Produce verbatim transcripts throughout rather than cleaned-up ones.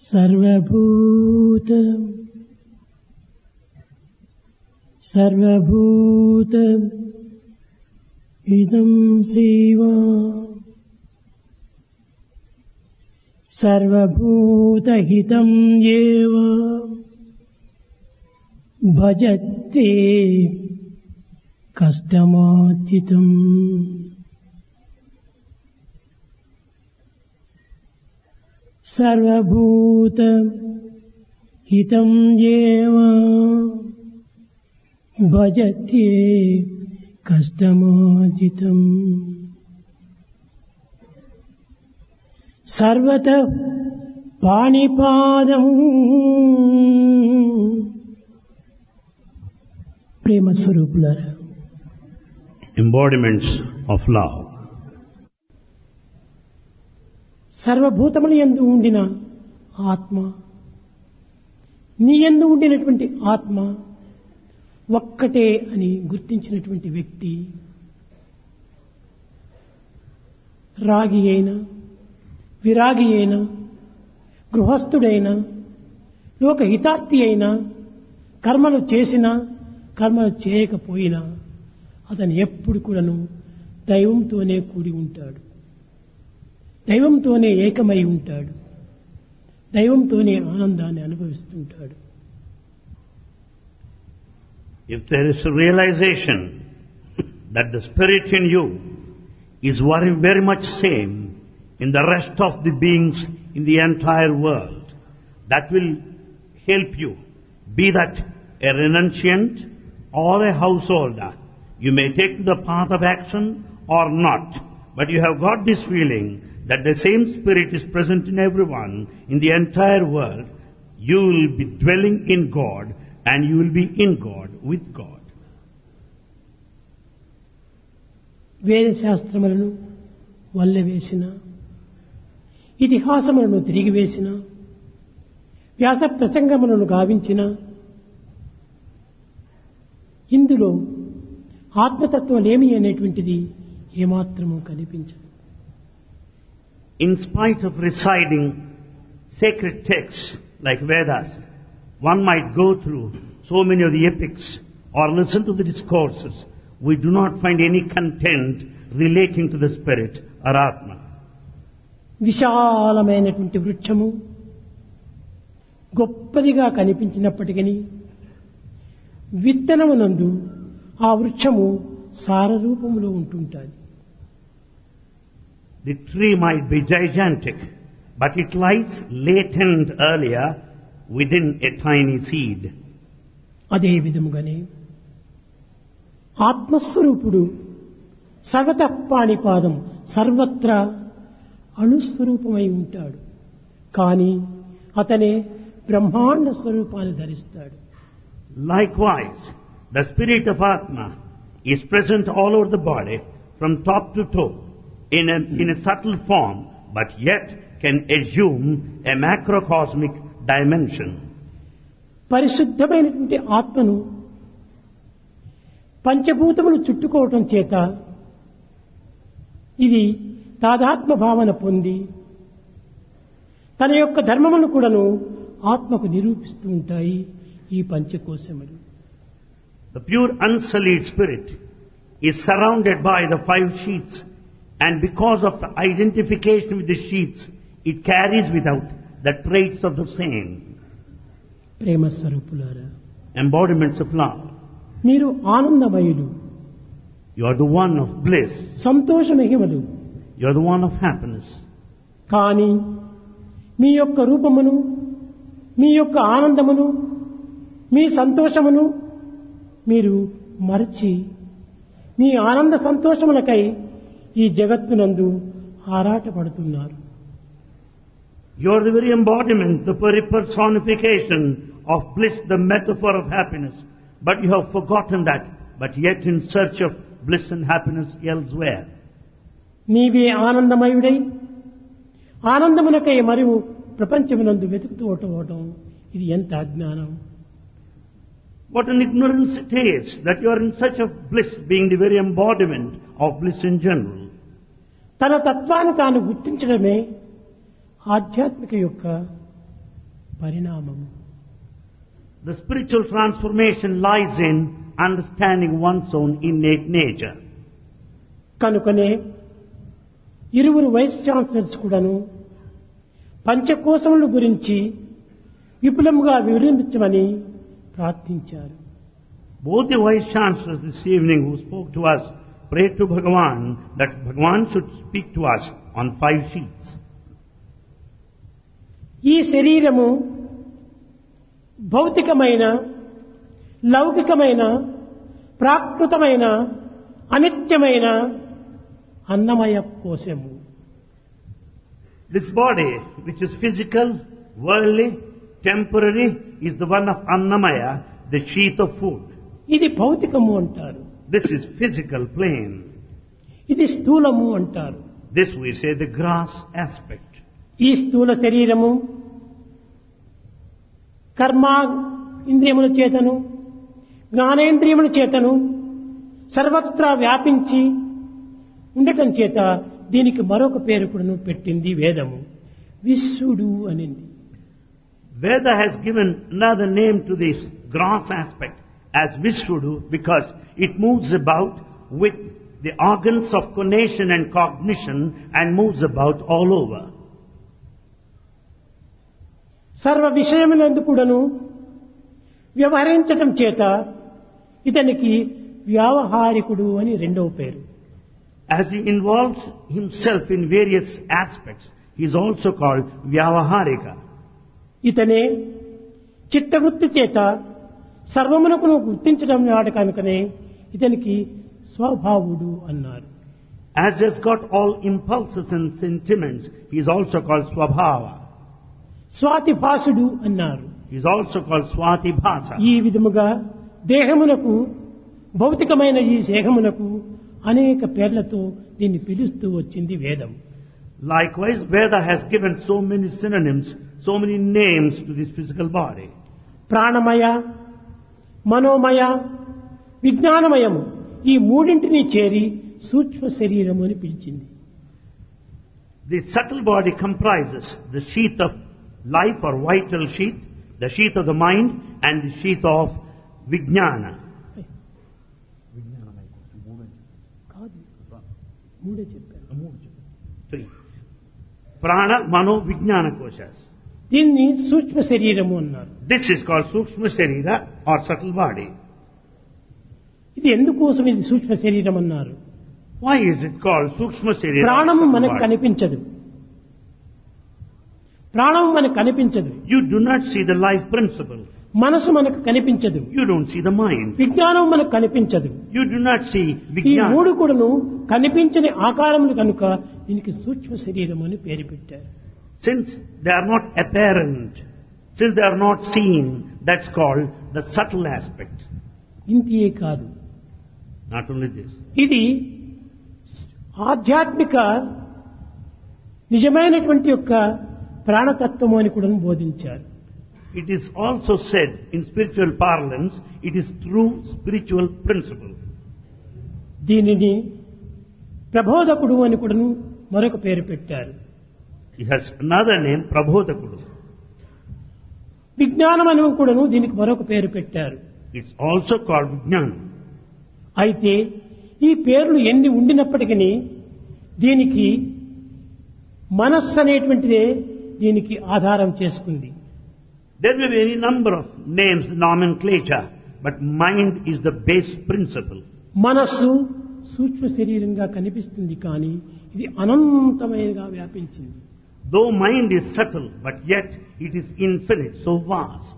సర్వభూత సర్వభూత ఇదం సేవా సర్వభూతహితం ఏవ భజతే కష్టమార్జితం. సర్వభూత హితం ఏవ భజతే కష్టమార్జితం. సర్వత పాణిపాదం ప్రేమ స్వరూపులారా, embodiments of love. సర్వభూతములు యందు ఉండిన ఆత్మ, నీ యందు ఉండినటువంటి ఆత్మ ఒక్కటే అని గుర్తించినటువంటి వ్యక్తి రాగి అయినా విరాగి అయినా గృహస్థుడైనా లోకహితార్థి అయినా కర్మలు చేసినా కర్మలు చేయకపోయినా అతను ఎప్పుడు కూడాను దైవంతోనే కూడి ఉంటాడు, దైవంతోనే ఏకమై ఉంటాడు, దైవంతోనే ఆనందాన్ని అనుభవిస్తుంటాడు. If there is a realization that the spirit in you is very, very much same in the rest of the beings in the entire world, that will help you, be that a renunciant or a householder. You may take the path of action or not, but you have got this feeling that the same spirit is present in everyone in the entire world. You will be dwelling in God and you will be in God, with God. వేద శాస్త్రములను వల్లెవేసిన, ఇతిహాసములను తిరిగివేసిన, వ్యాస ప్రసంగములను గావించిన ఇందులో ఆత్మతత్వమేమి అనేటువంటిది ఏమాత్రము కనిపించదు. In spite of reciting sacred texts like Vedas, one might go through so many of the epics or listen to the discourses, we do not find any content relating to the spirit or Atma. విశాలమైనటువంటి వృక్షము గొప్పదిగా కనిపించినప్పటికీ విత్తనమునందు ఆ వృక్షము సారరూపములో ఉంటుంటుంది. The tree might be gigantic, but it lies latent earlier within a tiny seed. అదే విధముగానే ఆత్మస్వరూపుడు సర్వతః పాణిపాదం సర్వత్రా అణుస్వరూపమై ఉంటాడు. కానీ అతనే బ్రహ్మాండ స్వరూపాన్ని ధరిస్తాడు. Likewise, the spirit of Atma is present all over the body from top to toe in a, in a subtle form, but yet can assume a macrocosmic dimension. పరిశుద్ధమైనటువంటి ఆత్మను పంచభూతములు చుట్టుకోవటం చేత ఇది తాదాత్మ భావన పొంది తన యొక్క ధర్మమును కూడాను ఆత్మకు నిరూపిస్తూ ఉంటాయి ఈ పంచకోశములు. The pure unsullied spirit is surrounded by the five sheaths, and because of the identification with the sheaths, it carries without the traits of the same. ప్రేమ స్వరూపులారా, embodiments of love. మీరు ఆనందమయులు, You are the one of bliss. సంతోషమహిమలు. You are the one of happiness. కానీ మీ యొక్క రూపమును, మీ యొక్క ఆనందమును, మీ సంతోషమును మీరు మరచి మీ ఆనంద సంతోషములకై ఈ జగత్తునందు ఆరాటపడుతున్నారు. You are the very embodiment, the very personification of bliss, the metaphor of happiness. But you have forgotten that, but yet in search of bliss and happiness elsewhere. నీవే ఆనందమయుడై ఆనందమునకై మరియు ప్రపంచమునందు వెతుకుతూ ఉండటం ఇది ఎంత అజ్ఞానం. What an ignorance it is that you are in search of bliss, being the very embodiment of bliss in general. తన తత్వాన్ని తాను గుర్తించడమే ఆధ్యాత్మిక యొక్క పరిణామము. The spiritual transformation lies in understanding one's own innate nature. కనుకనే ఇరువురు వైస్ ఛాన్సలర్స్ కూడాను పంచకోశముల గురించి విపులంగా వివరించమని ప్రార్థించారు. Both the vice chancellors this evening who spoke to us prayed to Bhagavan that Bhagavan should speak to us on five sheets. ఈ శరీరము భౌతికమైన, లౌకికమైన, ప్రాకృతమైన, అనిత్యమైన అన్నమయ కోశము. This body, which is physical, worldly, temporary, is the one of Annamaya, the sheath of food. ఇది భౌతికము అంటారు. This is physical plane. ఇది స్థూలము అంటారు. This we say the gross aspect. ఈ స్థూల శరీరము కర్మ ఇంద్రియముల చేతను, జ్ఞానేంద్రియముల చేతను సర్వత్రా వ్యాపించి ఉండటం చేత దీనికి మరొక పేరు కూడా పెట్టింది వేదము, విశ్వడు అనింది. Veda has given another name to this gross aspect as Vishvudu because it moves about with the organs of conation and cognition and moves about all over. సర్వ విషయములందు కూడాను వ్యవహరించటం చేత ఇతనికి వ్యావహారికుడు అని రెండవ పేరు. As he involves himself in various aspects, he is also called Vyavaharika. ఇతనే చిత్తవృత్తి చేత సర్వమునకును గుర్తించడం వాడు కనుకనే ఇతనికి స్వభావుడు అన్నారు. As he has got all impulses and sentiments, he is also called Swabhava. స్వాతిభాసుడు అన్నారు. He is also called Swatibhasa. ఈ విధముగా దేహమునకు, భౌతికమైన ఈ దేహమునకు అనేక పేర్లతో దీన్ని పిలుస్తూ వచ్చింది వేదం. Likewise, Veda has given so many synonyms, so many names to this physical body. ప్రాణమయ, మనోమయ, విజ్ఞానమయము ఈ మూడింటిని చేరి సూక్ష్మ శరీరము అని పిలిచింది. The subtle body comprises the sheath of life or vital sheath, the sheath of the mind and the sheath of Vijnana. కాదు, మూడే చెప్పారు. Three. Prana, Mano, Vijnana koshas. దీన్ని సూక్ష్మ శరీరము అన్నారు. This is called Sukshma Sharira or subtle body. ఇది ఎందుకోసం ఇది సూక్ష్మ శరీరం అన్నారు? Why is it called Sukshma Sharira? ప్రాణం or subtle మనకు body? కనిపించదు. ప్రాణం మనకు కనిపించదు. You do not see the life principle. మనసు మనకు కనిపించదు. You don't see the mind. విజ్ఞానం మనకు కనిపించదు. You do not see ఈ Vijnana. మూడు కూడాను కనిపించని ఆకారములు కనుక దీనికి సూక్ష్మ శరీరం అని పేరు పెట్టారు. Since they are not apparent, since they are not seen, that's called the subtle aspect. ఇంతియే కాదు, Not only this. ఇది ఆధ్యాత్మిక నిజమైనటువంటి యొక్క ప్రాణతత్వము అని కూడా బోధించారు. It is also said in spiritual parlance, it is true spiritual principle. దీనిని ప్రబోధకుడు అని కూడా మరొక పేరు పెట్టారు. It has another name, Prabodhakudu. విజ్ఞానం అని కూడా దీనికి మరొక పేరు పెట్టారు. It's also called Vijnana. అయితే ఈ పేర్లు ఎన్ని ఉండినప్పటికీ దీనికి మనస్సు అనేటువంటిదే దీనికి ఆధారం చేసుకుంది. There may be any number of names, nomenclature, but mind is the base principle. మనస్సు సూక్ష్మ శరీరంగా కనిపిస్తుంది కానీ ఇది అనంతమైనగా వ్యాపించింది. Though mind is subtle, but yet it is infinite, so vast.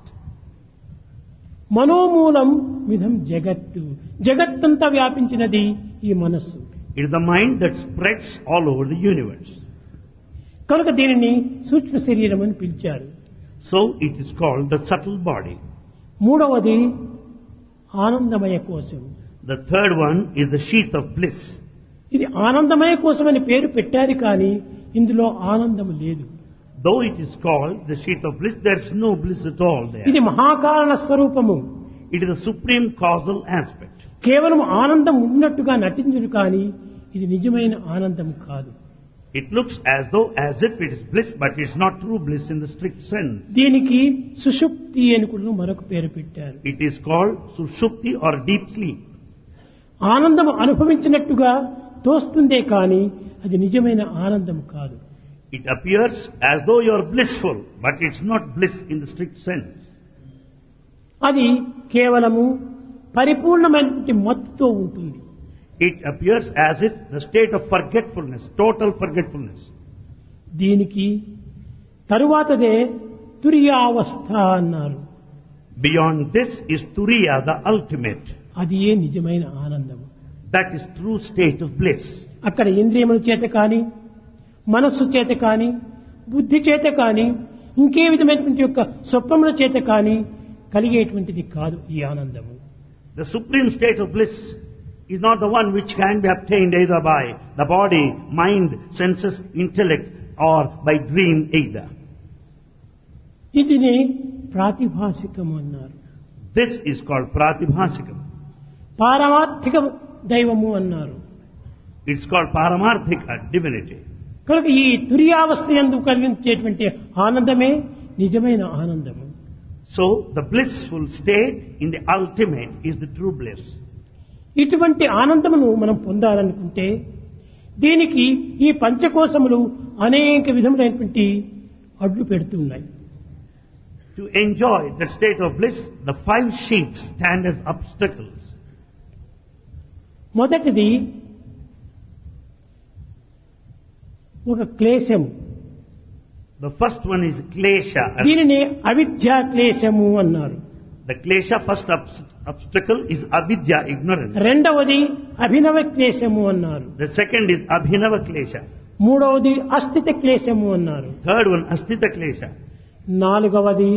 మనోమూలం విధం జగత్తు, జగత్తంతా వ్యాపించినది ఈ మనస్సు. It is the mind that spreads all over the universe. కనుక దీనిని సూక్ష్మ శరీరం అని పిలిచారు. So it is called the subtle body. మూడవది ఆనందమయ కోశం. The third one is the sheath of bliss. ఇది ఆనందమయ కోశం అని పేరు పెట్టారు కానీ ఇందులో ఆనందం లేదు. Though it is called the sheath of bliss, there is no bliss at all there. ఇది మహాకారణ స్వరూపము. It is the supreme causal aspect. కేవలం ఆనందం ఉన్నట్టుగా నటించును కానీ ఇది నిజమైన ఆనందం కాదు. It looks as though as if it is bliss, but it's not true bliss in the strict sense. దీనికి సుషుప్తి అని కూడా మరొక పేరు పెట్టారు. It is called sushupti or deep sleep. ఆనందం అనుభవించినట్టుగా తోస్తుందే కానీ అది నిజమైన ఆనందం కాదు. It appears as though you are blissful, but it's not bliss in the strict sense. అది కేవలము పరిపూర్ణమైనటువంటి మత్తుతో ఉంటుంది. It appears as if the state of forgetfulness, total forgetfulness. దీనికి తరువాతదే తురియావస్థ అన్నారు. Beyond this is turiya, the ultimate. అది ఏ నిజమైన ఆనందం. That is true state of bliss. అక్కడ ఇంద్రియముల చేత కానీ మనస్సు చేత కానీ బుద్ధి చేత కానీ ఇంకే విధమైనటువంటి యొక్క స్వప్నముల చేత కానీ కలిగేటువంటిది కాదు ఈ ఆనందము. The supreme state of bliss is not the one which can be obtained either by the body, mind, senses, intellect or by dream either. ఇదిని ప్రాతిభాసికము అన్నారు. This is called pratibhasikam. పారమార్థిక దైవము అన్నారు. It's called paramarthika, divinity. కనుక ఈ తురియావస్థ యందు కలిగించేటువంటి ఆనందమే నిజమైన ఆనందము. So the blissful state in the ultimate is the true bliss. ఇటువంటి ఆనందమును మనం పొందాలనుకుంటే దీనికి ఈ పంచకోశములు అనేక విధములైనటువంటి అడ్డు పెడుతున్నాయి. To enjoy that state of bliss, the five sheaths stand as obstacles. మొదటిది ఒక క్లేశము. The first one is klesha. దీనిని అవిద్యా క్లేశము అన్నారు. The klesha, first obst- obstacle is avidya, ignorance. రెండవది అభినవ క్లేశము అన్నారు. The second is abhinava klesha. మూడవది అస్థిత క్లేశము అన్నారు. Third one astita klesha. నాలుగవది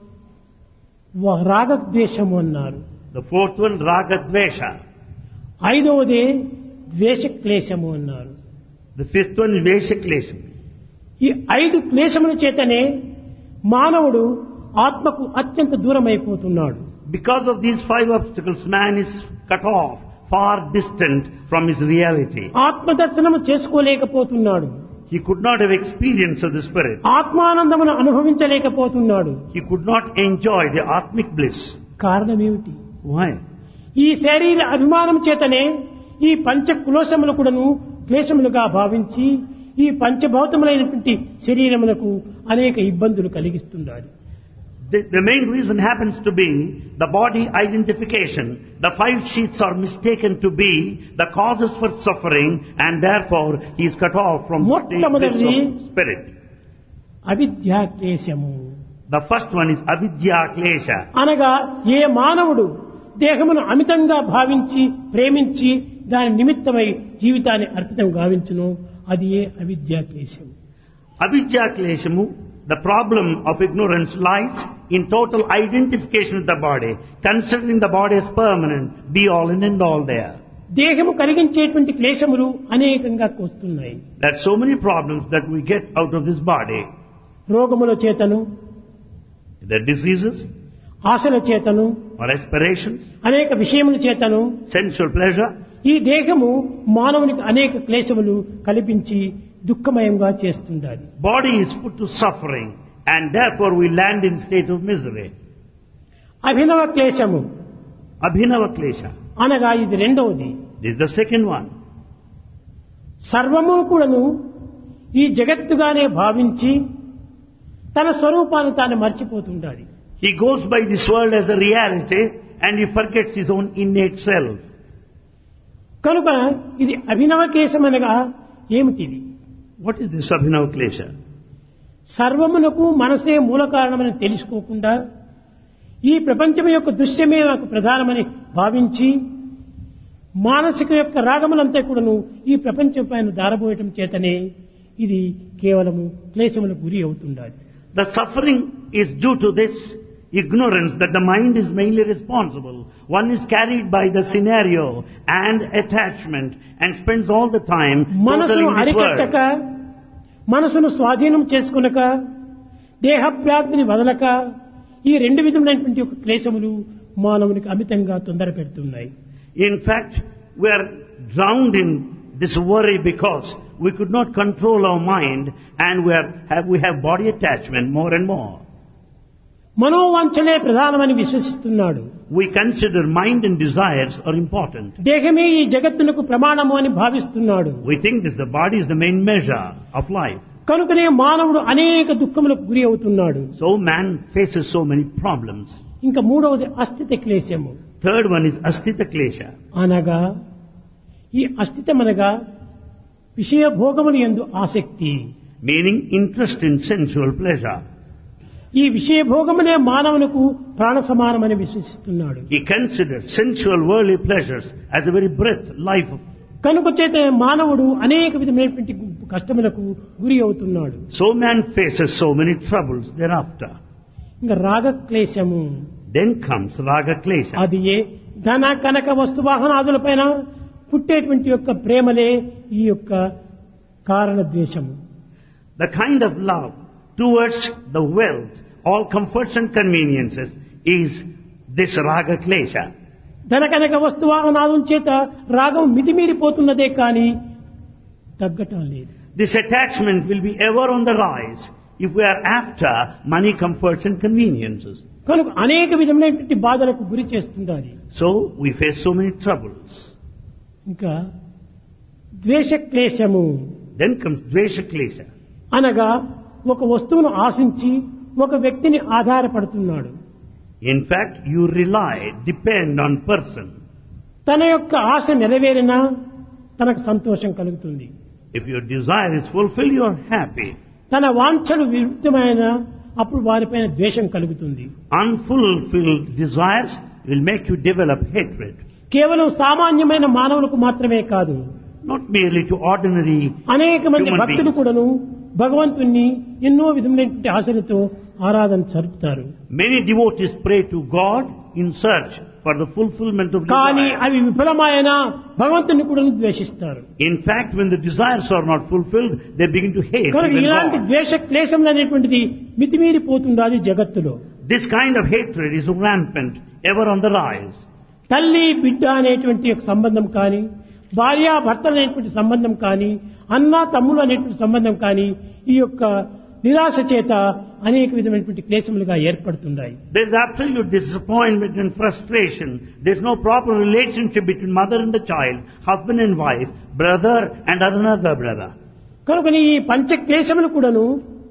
వ- రాగద్వేషము అన్నారు. The fourth one raga dvesha. ఐదవది ద్వేష క్లేశము అన్నారు. The fifth one is vesha klesha. ఈ ఐదు క్లేశముల చేతనే మానవుడు ఆత్మకు అత్యంత దూరమైపోతున్నాడు. Because of these five obstacles, man is cut off, far distant from his reality. ఆత్మదర్శనము చేసుకోలేకపోతున్నాడు. He could not have experience of the spirit. ఆత్మానందమును అనుభవించలేకపోతున్నాడు. He could not enjoy the atmic bliss. కారణమేమిటి? Why? ఈ శరీర అభిమానం చేతనే ఈ పంచ కులోశములు కూడాను క్లేశములుగా భావించి ఈ పంచభౌతములైనటువంటి శరీరములకు అనేక ఇబ్బందులు కలిగిస్తున్నాడు. The, the main reason happens to be the body identification. The five sheaths are mistaken to be the causes for suffering, and therefore he is cut off from the bliss of spirit. అవిద్యా క్లేశము The first one is avidya klesha. అనగా ఏ మానవుడు దేహమును అమితంగా భావించి ప్రేమించి దాని నిమిత్తమై జీవితాన్ని అర్పితం గావించును అది ఏ అవిద్యా క్లేశం. Avidya kleshamu, the problem of ignorance lies in total identification with the body, considering the body as permanent, be all and end all there. దేహము కలిగించేటువంటి క్లేశములు అనేకంగా వస్తున్నాయి. There are so many problems that we get out of this body. రోగముల చేతను, The diseases ఆశల చేతను, or aspirations, అనేక విషయముల చేతను sensual pleasure. ఈ దేహము మానవునికి అనేక క్లేశములు కల్పించి దుఃఖమయంగా చేస్తుండాలి. Body is put to suffering, and therefore we land in state of misery. అభినవ క్లేశము Abhinava klesha. అనగా ఇది రెండవది. This is the second one. సర్వము కూడాను ఈ జగత్తుగానే భావించి తన స్వరూపాన్ని తాను మర్చిపోతుండాలి. He goes by this world as a reality, and he forgets his own innate self. కనుక ఇది అభినవ క్లేశం అనగా ఏమిటిది? What is this Abhinava klesha? సర్వమునకు మనసే మూల కారణమని తెలుసుకోకుండా ఈ ప్రపంచం యొక్క దృశ్యమే నాకు ప్రధానమని భావించి మానసిక యొక్క రాగములంతా కూడాను ఈ ప్రపంచం పైన దారబోయటం చేతనే ఇది కేవలము క్లేశములకు గురి అవుతుండాలి. The suffering is due to this ignorance that the mind is mainly responsible. One is carried by the scenario and attachment and spends all the time మనసును totally in this అరికట్టక, world. మనసును స్వాధీనం చేసుకునక, దేహప్రాప్తిని వదలక ఈ రెండు విధములైనటువంటి యొక్క క్లేశములు మానవునికి అమితంగా తొందర పెడుతున్నాయి. In fact, we are drowned in this worry because we could not control our mind and we, are, have, we have body attachment more and more. మనోవాంఛలే ప్రధానమని విశ్వసిస్తున్నాడు. We consider mind and desires are important. దేహమే ఈ జగత్తునకు ప్రమాణము అని భావిస్తున్నాడు. We think this the body is the main measure of life. కనుకనే మానవుడు అనేక దుఃఖములకు గురి అవుతున్నాడు. So man faces so many problems. ఇంకా మూడవది అస్థిత క్లేశము. Third one is asthita klesha. అనగా ఈ అస్థితమనగా విషయ భోగముల యందు ఆసక్తి, Meaning interest in sensual pleasure. ఈ విషయ భోగములే మానవునకు ప్రాణ సమానమని విశ్వసిస్తున్నాడు. He considers sensual worldly pleasures as the very breath, life of. కనుక చేత మానవుడు అనేక విధమైనటువంటి కష్టములకు గురి అవుతున్నాడు. So man faces so many troubles thereafter. ఇంకా రాగ క్లేశము, Then comes raga klesha. అది ఏ ధన కనక వస్తు వాహనాదులపైన పుట్టేటువంటి యొక్క ప్రేమలే ఈ యొక్క కారణ ద్వేషము. The kind of love towards the wealth, all comforts and conveniences is this raga klesha. ధన కనక వస్తు వాహనాదుల చేత రాగం మితిమీరిపోతున్నదే కానీ తగ్గటం లేదు. This attachment will be ever on the rise if we are after money, comforts and conveniences. కనుక అనేక విధమైనటువంటి బాధలకు గురి చేస్తుండాలి. So we face so many troubles. ఇంకా ద్వేష క్లేశము Then comes dvesha klesha. అనగా ఒక వస్తువును ఆశించి ఒక వ్యక్తిని ఆధారపడుతున్నాడు. In fact, you rely, depend on person. తన యొక్క ఆశ నెరవేరినా తనకు సంతోషం కలుగుతుంది. If your desire is fulfilled, you are happy. తన వాంఛలు విరుద్ధమైన అప్పుడు వారిపైన ద్వేషం కలుగుతుంది. Unfulfilled desires will make you develop hatred. కేవలం సామాన్యమైన మానవులకు మాత్రమే కాదు, Not merely to ordinary అనేక మంది human భక్తులు beings. కూడాను భగవంతుణ్ణి ఎన్నో విధమైనటువంటి ఆశలతో ఆరాధన జరుపుతారు. Many devotees pray to God in search for the fulfillment of కానీ desire. అవి విఫలమైన భగవంతుని కూడా ద్వేషిస్తారు. In fact, when the desires are not fulfilled, they begin to hate కనుక even ఇలాంటి God. ద్వేష క్లేశములు అనేటువంటిది మితిమీరిపోతుండాలి జగత్తులో. This kind of hatred is rampant, ever on the rise. తల్లి బిడ్డ అనేటువంటి యొక్క సంబంధం కానీ, భార్య భర్తలు అనేటువంటి సంబంధం కానీ, అన్న తమ్ముడు అనేటువంటి సంబంధం కానీ ఈ యొక్క నిరాశ చేత అనేక విధమైనటువంటి క్లేశములుగా ఏర్పడుతున్నాయి. There is absolute disappointment and frustration. There is no proper relationship between mother and the child, husband and wife, brother and another brother. కనుక ఈ పంచ క్లేశములు కూడాను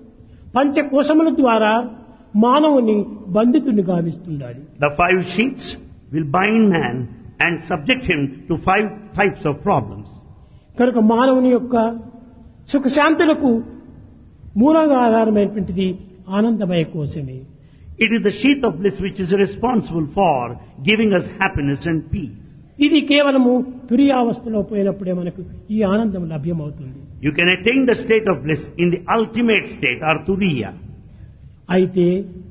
పంచకోశముల ద్వారా మానవుని బంధితుని గావిస్తుండాలి. The five sheets will bind man and subject him to five types of problems. కనుక మానవుని యొక్క సుఖశాంతులకు మూలంగా ఆధారమైనటువంటిది ఆనందమయ కోశమే. It is the sheath of bliss which is responsible for giving us happiness and peace. ఇది కేవలము తురియావస్థలో పోయినప్పుడే మనకు ఈ ఆనందం లభ్యమవుతుంది. You can attain the state of bliss in the ultimate state, or turiya. అయితే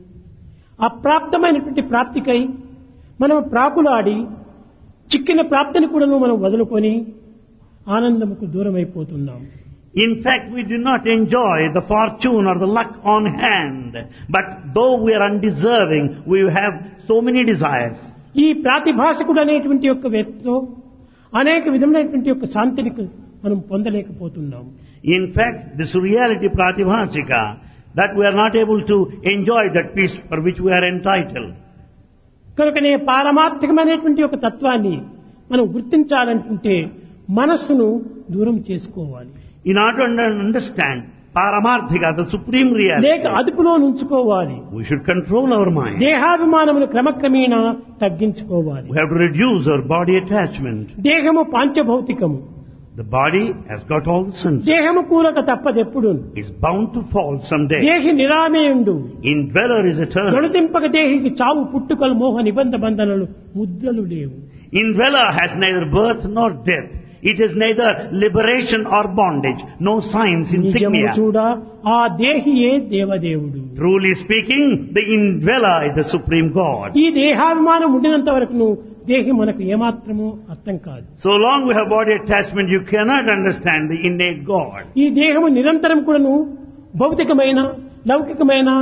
అప్రాప్తమైనటువంటి ప్రాప్తికై మనం ప్రాకులాడి చిక్కిన ప్రాప్తిని కూడా మనం వదులుకొని ఆనందముకు దూరమైపోతున్నాం. In fact, we do not enjoy the fortune or the luck on hand, but though we are undeserving, we have so many desires. ఈ ప్రాతిభాషకుడు అనేటువంటి యొక్క వ్యక్తితో అనేక విధమైనటువంటి యొక్క శాంతిని మనం పొందలేకపోతున్నాం. In fact, this reality pratibhasika, that we are not able to enjoy that peace for which we are entitled. కనుకనే పారమార్థికమైనటువంటి ఒక తత్వాన్ని మనం గుర్తించాలనుకుంటే మనస్సును దూరం చేసుకోవాలి. In order to understand paramarthika, the supreme reality, లేక అదుపులో ఉంచుకోవాలి. we should control our mind. దేహాభిమానమును క్రమక్రమేణా తగ్గించుకోవాలి. We have to reduce our body attachment. దేహము పాంచభౌతికము. The body has got all the senses. దేహము కూలక తప్పదెప్పుడు. It's bound to fall someday. దేహి నిరామేయుండు. Indweller is eternal. గణతింపక దేహికి చావు పుట్టుకలు మోహ నిబంధ బంధనలు ముద్రలు లేవు. Indweller has neither birth nor death. It is neither liberation or bondage. No signs, నిజము insignia. చూడ ఆ దేహియే దేవదేవుడు. Truly speaking, the indweller is the supreme God. ఈ దేహాభిమానం ఉండినంత వరకు దేహి మనకు ఏమాత్రమూ అర్థం కాదు. So long we have body attachment, you cannot understand the innate God. ఈ దేహము నిరంతరం కూడాను భౌతికమైన లౌకికమైన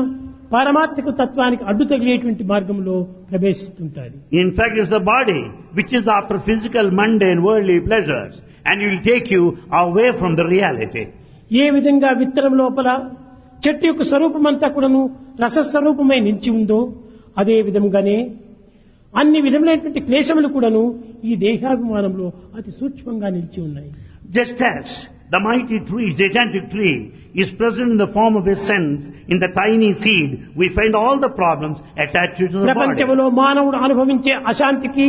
పారమార్థిక తత్వానికి అడ్డు తగిలేటువంటి మార్గంలో ప్రవేశిస్తుంటారు. In fact, it's the body which is after physical, mundane, worldly pleasures, and it will take you away from the reality. ఏ విధంగా విత్తనం లోపల చెట్టు యొక్క స్వరూపమంతా కూడాను రసస్వరూపమై నిలిచి ఉందో అదే విధంగానే అన్ని విధములైనటువంటి క్లేశములు కూడాను ఈ దేహాభిమానంలో అతి సూక్ష్మంగా నిలిచి ఉన్నాయి. Just as the mighty tree, gigantic tree, is present in the form of a sense in the tiny seed, we find all the problems attached to the body. ప్రపంచంలో మానవుడు అనుభవించే అశాంతికి,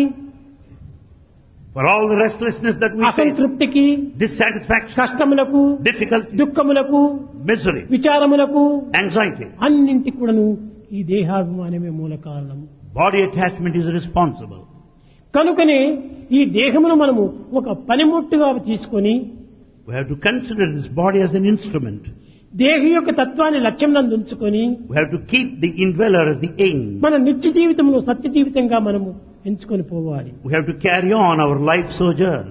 For all the restlessness that we face, అసంతృప్తికి, dissatisfaction, కష్టములకు, difficulty, దుఃఖములకు, misery, విచారములకు, anxiety, అన్నింటికి కూడాను ఈ దేహాభిమానమే మూల కారణం. body attachment is responsible. కనుకనే ఈ దేహమును మనము ఒక పనిముట్టుగా తీసుకొని We have to consider this body as an instrument. దేహి యొక్క తత్వాన్ని లక్ష్యం నందు ఉంచుకొని We have to keep the indweller as the aim. మన నిత్య జీవితంలో సత్య జీవితంగా మనము ఎంచుకొని పోవాలి. We have to carry on our life sojourn.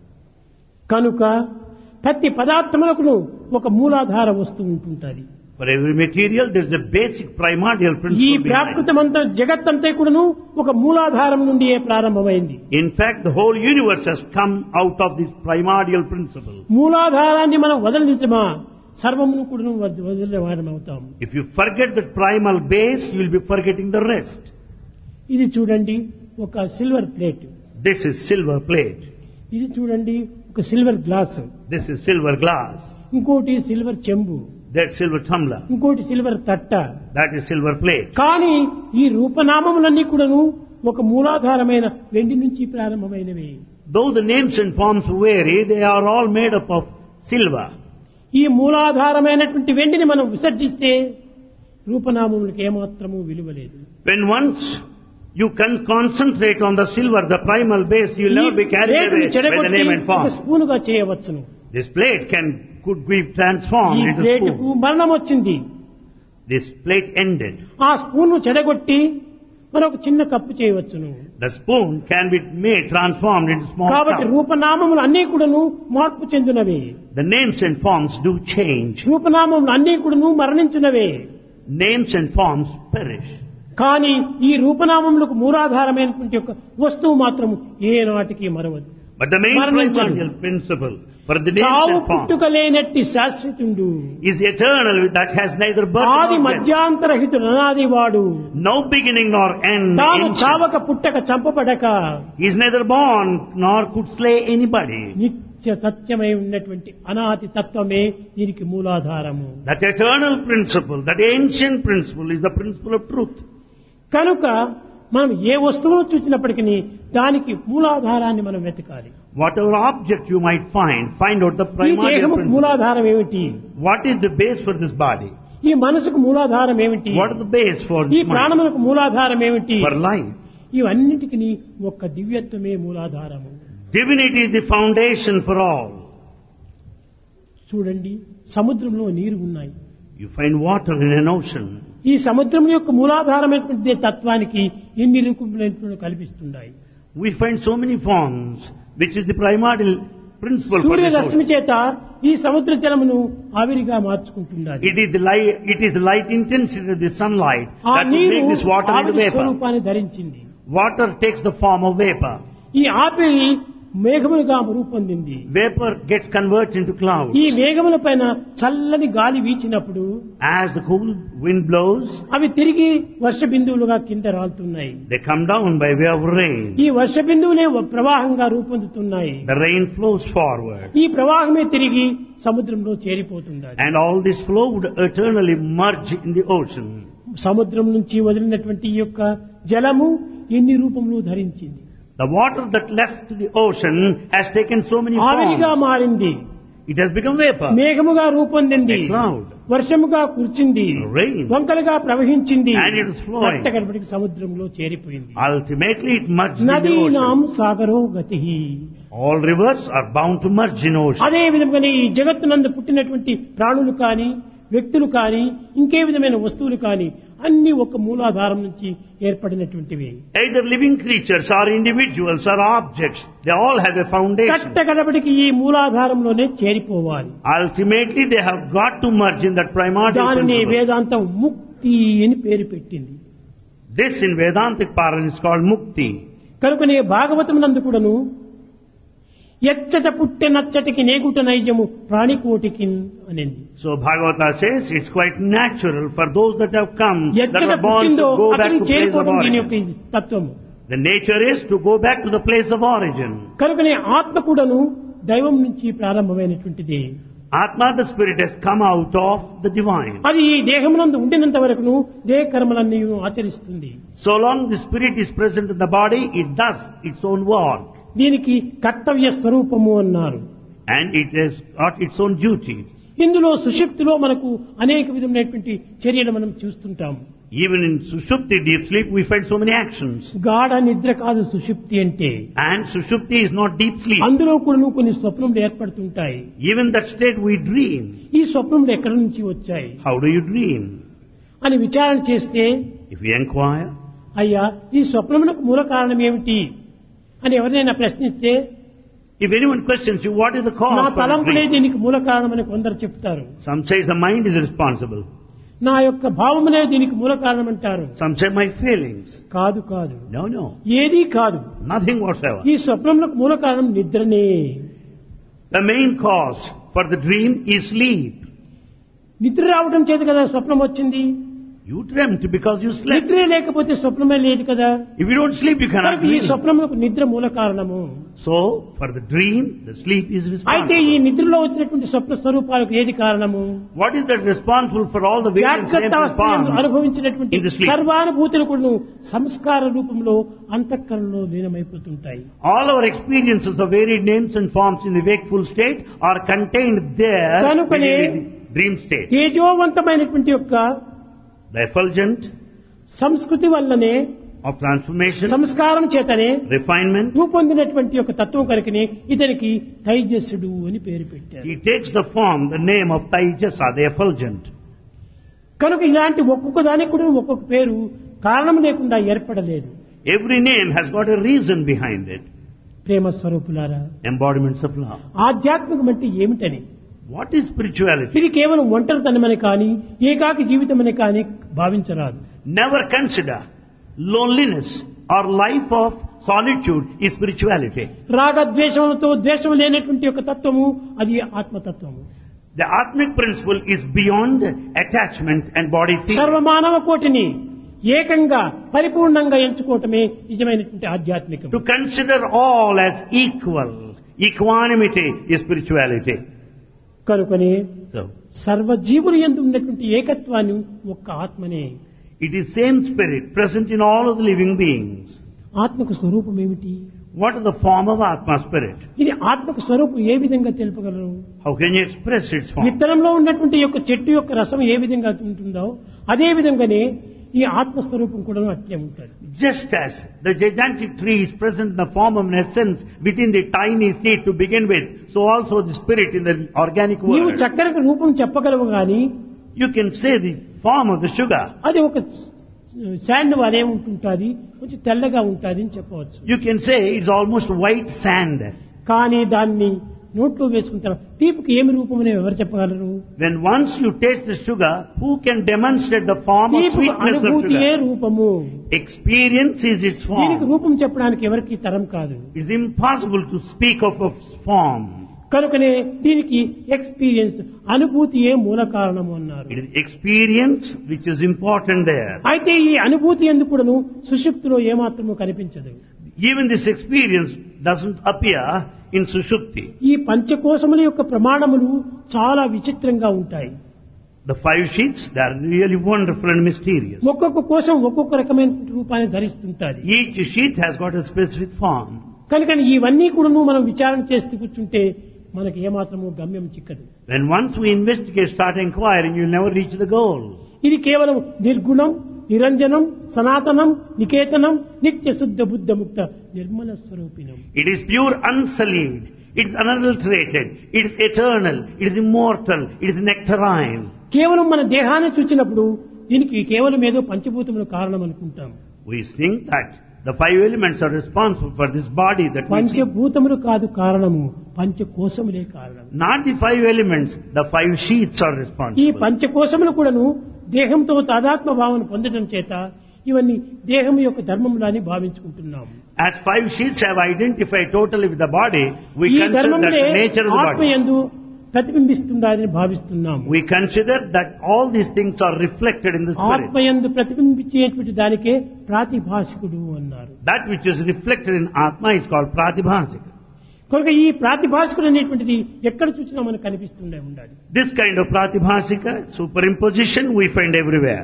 కనుక ప్రతి పదార్థములకు ఒక మూలాధార వస్తువు ఉంటుంటుంది. For every material there is a basic primordial ఈ principle behind. ప్రాకృతమంతా జగత్తంతా కూడాను ఒక మూలాధారం నుండి ప్రారంభమైంది. In fact, the whole universe has come out of this primordial principle. మూలాధారాన్ని మనం వదిలితమా సర్వమును కూడాను వదిలిన వారం అవుతాం. If you forget that primal base, you will be forgetting the rest. ఇది చూడండి ఒక silver plate. This is silver plate. ఇది చూడండి ఒక silver glass. This is silver glass. ఇంకోటి సిల్వర్ చెంబు. That's silver tumbler. ఇంకోటి సిల్వర్ తట్ట. That is silver plate. కానీ ఈ రూపనామములన్నీ కూడాను ఒక మూలాధారమైన వెండి నుంచి ప్రారంభమైనవి. Though the names and forms vary, they are all made up of silver. ఈ మూలాధారమైనటువంటి వెండిని మనం విసర్జిస్తే రూపనామములకు ఏమాత్రము విలువ లేదు. When once you can concentrate on the silver, the primal base, you will never be carried away by the name and form. స్పూనుగా చేయవచ్చును. This plate can could be transformed ఈ into ప్లేటుకు spoon. మరణం వచ్చింది. This plate ended. ఆ spoon చెడగొట్టి మనం ఒక చిన్న cup చేయవచ్చును. The spoon can be made transformed into small కాబట్టి cup. రూపనామములు అన్నీ కూడాను మార్పు చెందినవి. The names and forms do change. రూపనామములు అన్నీ కూడాను మరణించినవే. Names and forms perish. కానీ ఈ రూపనామములకు మూలాధారమైనటువంటి యొక్క వస్తువు మాత్రము ఏ నాటికి మరవదు. But the main మరణించదు. primordial principle for the names చావు and forms పుట్టుక లేనట్టి శాశ్వతుండు. is eternal, that has neither birth ఆది nor death. మధ్యాంతరహితుడు అనాది వాడు. No beginning nor end. తాను ancient. చావక పుట్టక చంపబడక He is neither born nor could slay anybody. నిత్య సత్యమై ఉన్నటువంటి అనాది తత్వమే దీనికి మూలాధారము. That eternal principle, that ancient principle is the principle of truth. కనుక మనం ఏ వస్తువును చూసినప్పటికీ దానికి మూలాధారాన్ని మనం వెతకాలి. Whatever object you might find, find out the ఈ primordial దేహముకు principle. మూలాధారం ఏమిటి? What is the base for this body? ఈ మనసుకు మూలాధారం ఏమిటి? What is the base for ఈ this mind? ప్రాణములకు మూలాధారం ఏమిటి? For life. ఇవన్నిటికీ ఒక్క దివ్యత్వమే మూలాధారము. Divinity is the foundation for all. చూడండి, సముద్రంలో నీరు ఉన్నాయి. You find water in an ocean. ఈ సముద్రం యొక్క మూలాధారమైనటువంటి తత్వానికి ఎన్ని రూపములైనటువంటి కల్పిస్తున్నాయి. We find so many forms, which is the primordial principle for this సూర్యరశ్మి ocean. చేత ఈ సముద్ర జలమును ఆవిరిగా మార్చుకుంటున్నది. It is the light, it is the light intensity of the sunlight ఆ that will నీరు make this water into ఆవిరి vapor. స్వరూపాన్ని ధరించింది. Water takes the form of vapor. ఈ ఆవిరి మేఘములుగా రూపొందింది. Vapor gets converted into clouds. ఈ మేఘముల పైన చల్లని గాలి వీచినప్పుడు As the cool wind blows, అవి తిరిగి వర్ష బిందువులుగా కింద రాలుతున్నాయి. they come down by way of rain. ఈ వర్ష బిందువులే ప్రవాహంగా రూపొందుతున్నాయి. The rain flows forward. ఈ ప్రవాహమే తిరిగి సముద్రంలో చేరిపోతుంది. And all this flow would eternally merge in the ocean. సముద్రం నుంచి వదిలినటువంటి ఈ యొక్క జలము ఎన్ని రూపములు ధరించింది. The water that left the ocean has taken so many ఆవిరిగా forms. మారింది. It has become vapor. మేఘముగా రూపొందింది. A cloud. వర్షముగా కూర్చుంది. Rain. వంకలుగా ప్రవహించింది. And it is flowing. కట్టకడపటికి సముద్రంలో చేరిపోయింది. Ultimately it merged in the నదీనాం ocean. సాగరో గతి. All rivers are bound to merge in ocean. అదే విధంగానే ఈ జగత్తునందు పుట్టినటువంటి ప్రాణులు కానీ వ్యక్తులు కానీ ఇంకే విధమైన వస్తువులు కానీ అన్ని ఒక మూలాధారం నుంచి ఏర్పడినటువంటివి. Either living creatures or individuals or objects, they all have a foundation. కట్టకడపటికి ఈ మూలాధారంలోనే చేరిపోవాలి. Ultimately they have got to merge in that primordial దానిని principle. వేదాంతం ముక్తి ముక్తి అని పేరు పెట్టింది. This in Vedantic parlance is called mukti. కనుకనే భాగవతమునందు కూడాను ఎచ్చట పుట్టె నచ్చటికి నేగుట నైజము ప్రాణికోటికి అనింది. So Bhagavata says it's quite natural for those that have come, that ఎచ్చట are born, to పుట్టిందో go back అతనికి to place of చేరుకోవడం దీని యొక్క origin. తత్వము. The nature is to go back to the place of origin. కనుకనే ఆత్మ కూడాను దైవం నుంచి ప్రారంభమైనటువంటిది. Atma, the spirit, has come out of the divine. అది ఈ దేహమునందు ఉండినంత వరకును దేహ కర్మలన్నీ ఆచరిస్తుంది. So long the spirit is present in the body, it does its own work. దీనికి కర్తవ్య స్వరూపము అన్నారు. And it has got its own duty. ఇందులో సుషుప్తిలో మనకు అనేక విధమైనటువంటి చర్యలు మనం చూస్తుంటాం. Even in Sushupti, deep sleep, we find so many actions. గాఢ నిద్ర కాదు సుషుప్తి అంటే. And Sushupti is not deep sleep. అందులో కూడా కొన్ని స్వప్నములు ఏర్పడుతుంటాయి. Even that state we dream. ఈ స్వప్నములు ఎక్కడి నుంచి వచ్చాయి How do you dream? అని విచారణ చేస్తే, If we inquire, అయ్యా ఈ స్వప్నములకు మూల కారణం ఏమిటి అని ఎవరినైనా ప్రశ్నిస్తే, if anyone questions you, what is the నా cause for the తలంపులే dream? దీనికి మూల కారణం అని కొందరు చెప్తారు. Some say the mind is responsible. నా యొక్క భావములే దీనికి మూల కారణం అంటారు. Some say my feelings. కాదు కాదు, No, no. ఏదీ కాదు. Nothing whatsoever. ఈ స్వప్నములకు మూల కారణం నిద్రనే. The main cause for the dream is sleep. నిద్ర రావడం చేత కదా స్వప్నం వచ్చింది. You dreamt because you slept. నిద్రే లేకపోతే స్వప్నమే లేదు కదా. If you don't sleep, you cannot కనుక ఈ dream. స్వప్నములకు నిద్ర మూల కారణము. So, for the dream, the sleep is అయితే ఈ responsible. నిద్రలో వచ్చినటువంటి స్వప్న స్వరూపాలకు ఏది కారణము? What is that responsible for all the various జాగ్రత్త shapes and అవస్థయందు forms? అనుభవించినటువంటి in the sleep. సర్వానుభూతులు కూడా సంస్కార రూపంలో అంతఃకరణలో లీనమైపోతుంటాయి. All our experiences of varied names and forms in the wakeful state are contained there కనుకనే in the dream state. తేజోవంతమైనటువంటి యొక్క The effulgent సంస్కృతి వల్లనే, of transformation, సంస్కారం చేతనే refinement, రూపొందినటువంటి యొక్క తత్వం కనుకనే ఇతనికి తైజస్సుడు అని పేరు పెట్టారు. he takes the form, the name of Taijasa, the effulgent. కనుక ఇలాంటి ఒక్కొక్క దానికి కూడా ఒక్కొక్క పేరు కారణం లేకుండా ఏర్పడలేదు. Every name has got a reason behind it. ప్రేమ స్వరూపులారా, Embodiments of love. ఆధ్యాత్మికం అంటే ఏమిటని, What is spirituality? ఇది కేవలం ఒంటరితనమని కానీ ఏకాకి జీవితమని కానీ భావించరాదు. Never consider loneliness or life of solitude is spirituality. రాగద్వేషములతో ద్వేషం లేనటువంటి యొక్క తత్వము అది ఆత్మతత్వము. The Atmic principle is beyond attachment and body feeling. సర్వమానవ కోటిని ఏకంగా పరిపూర్ణంగా ఎంచుకోవటమే నిజమైనటువంటి ఆధ్యాత్మికం. To consider all as equal, equanimity is spirituality. కనుకనే So, సర్వజీవులు యందు ఉన్నటువంటి ఏకత్వాన్ని ఒక్క ఆత్మనే. it is same spirit present in all of the living beings. ఆత్మకు స్వరూపం ఏమిటి? What is the form of Atma spirit? ఇది ఆత్మకు స్వరూపం ఏ విధంగా తెలుపగలరు? How can you express its form? విత్తనంలో ఉన్నటువంటి యొక్క చెట్టు యొక్క రసం ఏ విధంగా ఉంటుందో అదే విధంగానే ఈ ఆత్మస్వరూపం కూడా అట్లే ఉంటుంది. Just as the gigantic tree is present in the form of an essence within the tiny seed to begin with, so also the spirit in the organic నీవు world. చక్కెరకు రూపం చెప్పగలవు గాని You can say the form of the sugar. అది ఒక sand అదే ఉంటుంటుంది, కొంచెం తెల్లగా ఉంటుంది అని చెప్పవచ్చు. You can say it's almost white sand. కానీ దాన్ని నోట్లో వేసుకుంటారు, తీపికి ఏమి రూపమని ఎవరు చెప్పగలరు? When once you taste the sugar, who can demonstrate the form of తీపికి sweetness of అనుభూతియే sugar? రూపము. Experience is its దీనికి form. రూపం చెప్పడానికి ఎవరికి తరం కాదు. It's impossible to speak of a form. కనుకనే దీనికి ఎక్స్పీరియన్స్ అనుభూతియే మూల కారణము అన్నారు. It is experience which is important there. అయితే ఈ అనుభూతి ఎందుకు కూడాను సుషుప్తిలో ఏమాత్రము కనిపించదు. Even this experience doesn't appear in Sushupti. ఈ పంచకోశముల యొక్క ప్రమాణములు చాలా విచిత్రంగా ఉంటాయి. The five sheets, they are really wonderful and mysterious. ఒక్కొక్క కోశం ఒక్కొక్క రకమైన రూపాన్ని ధరిస్తుంటాది. Each sheet has got a specific form. కనుక ఇవన్నీ కూడాను మనం విచారణ చేస్తూ కూర్చుంటే మనకి ఏమాత్రము గమ్యం చిక్కదు. When once we investigate, start inquiring, you'll never reach the goal. ఇది కేవలం నిర్గుణం, నిరంజనం, సనాతనం, నికేతనం, నిత్య శుద్ధ బుద్ధ ముక్త Nirmala స్వరూపిణం. It is pure, unsullied. It is unadulterated. It is eternal. It is immortal. It is nectarine. కేవలం మన దేహాన్ని చూచినప్పుడు దీనికి కేవలం ఏదో పంచభూతముల కారణం అనుకుంటాం. We think that the five elements are responsible for this body that we see. పంచభూతములు కాదు కారణము, పంచకోశములే కారణం. Not the five elements, the five sheets are ఈ responsible. పంచకోశములు కూడాను దేహంతో తాదాత్మ భావన పొందడం చేత ఇవన్నీ దేహం యొక్క ధర్మములని భావించుకుంటున్నాము. As five sheets have identified totally with the body, we ఈ consider ధర్మములే that's the nature of the ఆత్మ body. యందు ప్రతిబింబిస్తుందని భావిస్తున్నాము. We consider that all these things are reflected in the ఆత్మ spirit. యందు ప్రతిబింబించేటువంటి దానికే ప్రాతిభాసికుడు అన్నారు. That which is reflected in Atma is called Pratibhasika. కనుక ఈ ప్రాతిభాసికుడు అనేటువంటిది ఎక్కడ చూసినా మనకు కనిపిస్తుండే ఉండాలి. This kind of Pratibhasika, superimposition, we find everywhere.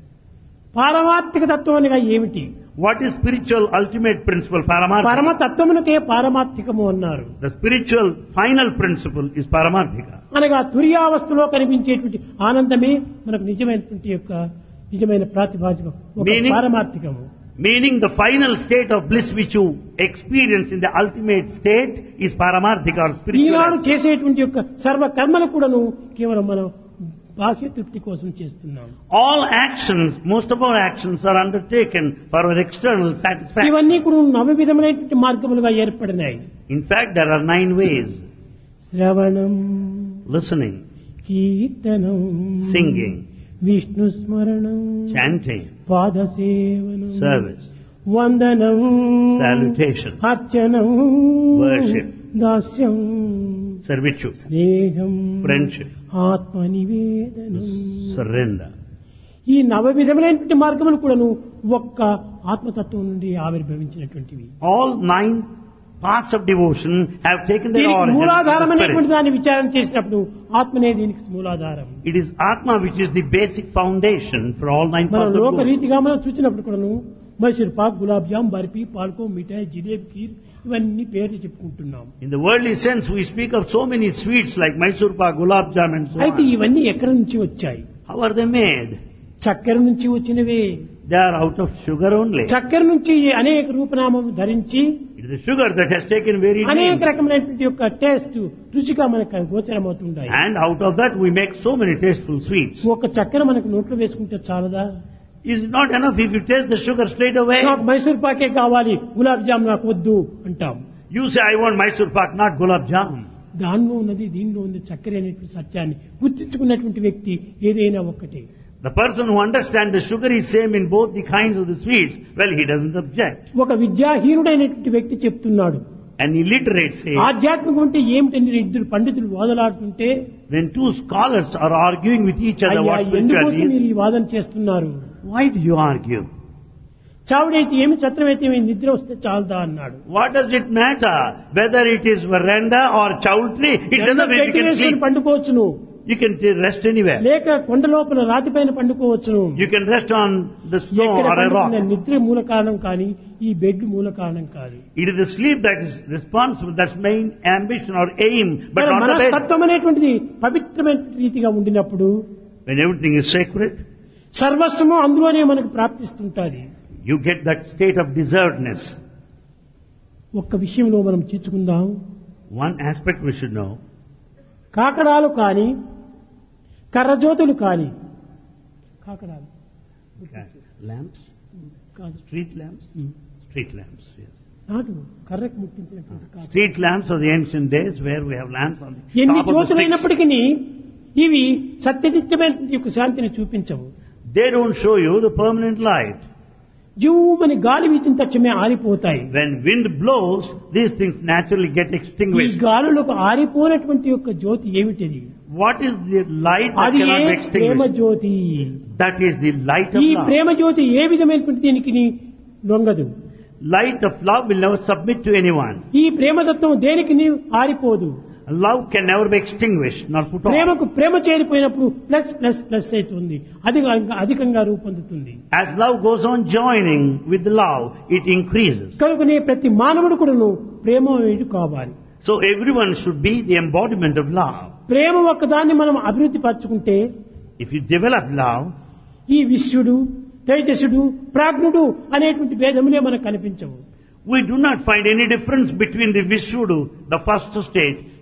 పారమార్థిక తత్వం అనగా ఏమిటి? What is spiritual ultimate principle? Paramarthika. పరమతత్వమునకే పారమార్థికము అన్నారు. The spiritual final principle is Paramarthika. అనగా తుర్యావస్థలో కనిపించేటువంటి ఆనందమే మనకు నిజమైనటువంటి యొక్క నిజమైన ప్రాతిభాసికం, ఒక Meaning- పారమార్థికము. Meaning the final state of bliss which you experience in the ultimate state is Paramarthika or Eenadu spiritual. చేసేటువంటి యొక్క సర్వ కర్మలు కూడాను కేవలం మనం బాహ్య తృప్తి కోసం చేస్తున్నాం. All actions, most of our actions are undertaken for our external satisfaction. ఇవన్నీ కూడా నవ విధమైనటువంటి మార్గములుగా ఏర్పడినాయి. In fact, there are nine ways. శ్రవణం, Listening, కీర్తనం, singing, విష్ణు స్మరణం, chanting, పాదసేవనం, service, వందనం, salutation, అర్చనం, worship, దాస్యం, servitude, స్నేహం, friendship, ఆత్మ నివేదనం. surrender. ఈ నవ విధములైనటువంటి మార్గములు కూడాను ఒక్క ఆత్మతత్వం నుండి ఆవిర్భవించినటువంటివి. All nine paths of devotion have taken their దీనికి origin from మూలాధారం the అనేటువంటి spirit. దాన్ని విచారణ చేసినప్పుడు ఆత్మనే దీనికి మూలాధారం. It is Atma which is the basic foundation for all nine మన paths of లోక devotion. రీతిగా మనం చూసినప్పుడు కూడాను మైసూర్ పాక్, గులాబ్ జామ్, బర్ఫీ, పాల్కో, మిఠాయి, జిలేబీ, ఖీర్ ఇవన్నీ పేర్లు చెప్పుకుంటున్నాం. In the worldly sense, we speak of so many sweets like Mysore pak, gulab jam and so అయితే on. ఇవన్నీ ఎక్కడి నుంచి వచ్చాయి? How are they made? చక్కెర నుంచి వచ్చినవే. They are out of sugar only. చక్కెర నుంచి అనేక రూపనామం ధరించి It is the sugar that has taken very అనేక names. రకమైనటువంటి యొక్క టేస్ట్ రుచిగా మనకు గోచరమవుతుంటాయి. And out of that we make so many tasteful sweets. ఒక చక్కెర మనకు నోట్లో వేసుకుంటే చాలదా? Is it not enough if you taste the sugar straight away? నాకు మైసూర్ పాకే కావాలి, గులాబ్ జామ్ నాకు వద్దు అంటాం. You say, I want Mysore pak, not gulab jam. దానిలో ఉన్నది దీనిలో ఉంది చక్కెర అనేటువంటి సత్యాన్ని గుర్తించుకున్నటువంటి వ్యక్తి ఏదైనా ఒక్కటే. The person who understands the sugar is same in both the kinds of the sweets, well, he doesn't object. ఒక విద్యాహీనుడైనటువంటి వ్యక్తి చెప్తున్నాడు, An illiterate says, ఆధ్యాత్మికం అంటే ఏమిటని ఇద్దరు పండితులు వాదలాడుతుంటే, when two scholars are arguing with each other అయ్యా what ఎందుకోసం spirituality మీరు is, ఈ వాదన చేస్తున్నారు? why do you argue? చావుడైతే ఏమి, చత్రమైతే ఏమి, నిద్ర వస్తే చాలదా అన్నాడు. What does it matter whether it is veranda or chowdhury? It's enough if you పెట్టి can వేసుకొని sleep. పండుకోవచ్చును, You can t- rest anywhere. లేక కొండ లోపల రాతి పైన పండుకోవచ్చును. You can rest on the snow ఎక్కడ or a rock. పండుకున్న నిద్ర మూల కారణం కానీ ఈ బెడ్ మూల కారణం కాదు. It is the sleep that is responsible, that's main ambition or aim, but మన not the bed. మనస్తత్వం అనేటువంటిది పవిత్రమైన రీతిగా ఉండినప్పుడు When everything is sacred, సర్వస్వము అందులోనే మనకు ప్రాప్తిస్తుంటాది. you get that state of deservedness. ఒక్క విషయంలో మనం చీచుకుందాం. One aspect we should know. కాకడాలు కాని, కర్రజ్యోతులు కాని, కాకడాలు Lamps? కాదు, Street lamps? Street lamps, yes. నాటు కర్రకు ముట్టించినటువంటి కాదు. Street lamps of the ancient days where we have lamps on the ఎన్ని top of the sticks. జ్యోతులైనప్పటికీ ఇవి సత్యనిత్యమైనటువంటి యొక్క శాంతిని చూపించవు. They don't show you the permanent light. జీవమని గాలి వీచిన తక్షణమే ఆరిపోతాయి. When wind blows, these things naturally get ఈ extinguished. గాలులకు ఆరిపోయినటువంటి యొక్క జ్యోతి ఏమిటిది? What is the light that అది cannot be Prema extinguished? Jyothi. That is the light of ఈ love. ప్రేమ జ్యోతి ఏ విధమైనటువంటి దీనికి లొంగదు. Light of love will never submit to anyone. ఈ ప్రేమతత్వం దేనికి ఆరిపోదు. Love can never be extinguished nor put off. ప్రేమకు ప్రేమ చేరిపోయినప్పుడు plus plus plus అవుతుంది, అది అధికంగా రూపొందుతుంది. As love goes on joining with love, it increases. కనుకనే ప్రతి మానవుడు కూడాను ప్రేమమయుడు కావాలి. So everyone should be the embodiment of love. ప్రేమ ఒక్కదాన్ని మనం అభివృద్ధి పరచుకుంటే If you develop love, ఈ విశ్వడు, తేజస్సుడు, ప్రాజ్ఞుడు అనేటువంటి భేదములే మనకు కనిపించవు. we do not find any difference between the Vishuddhu, the first stage,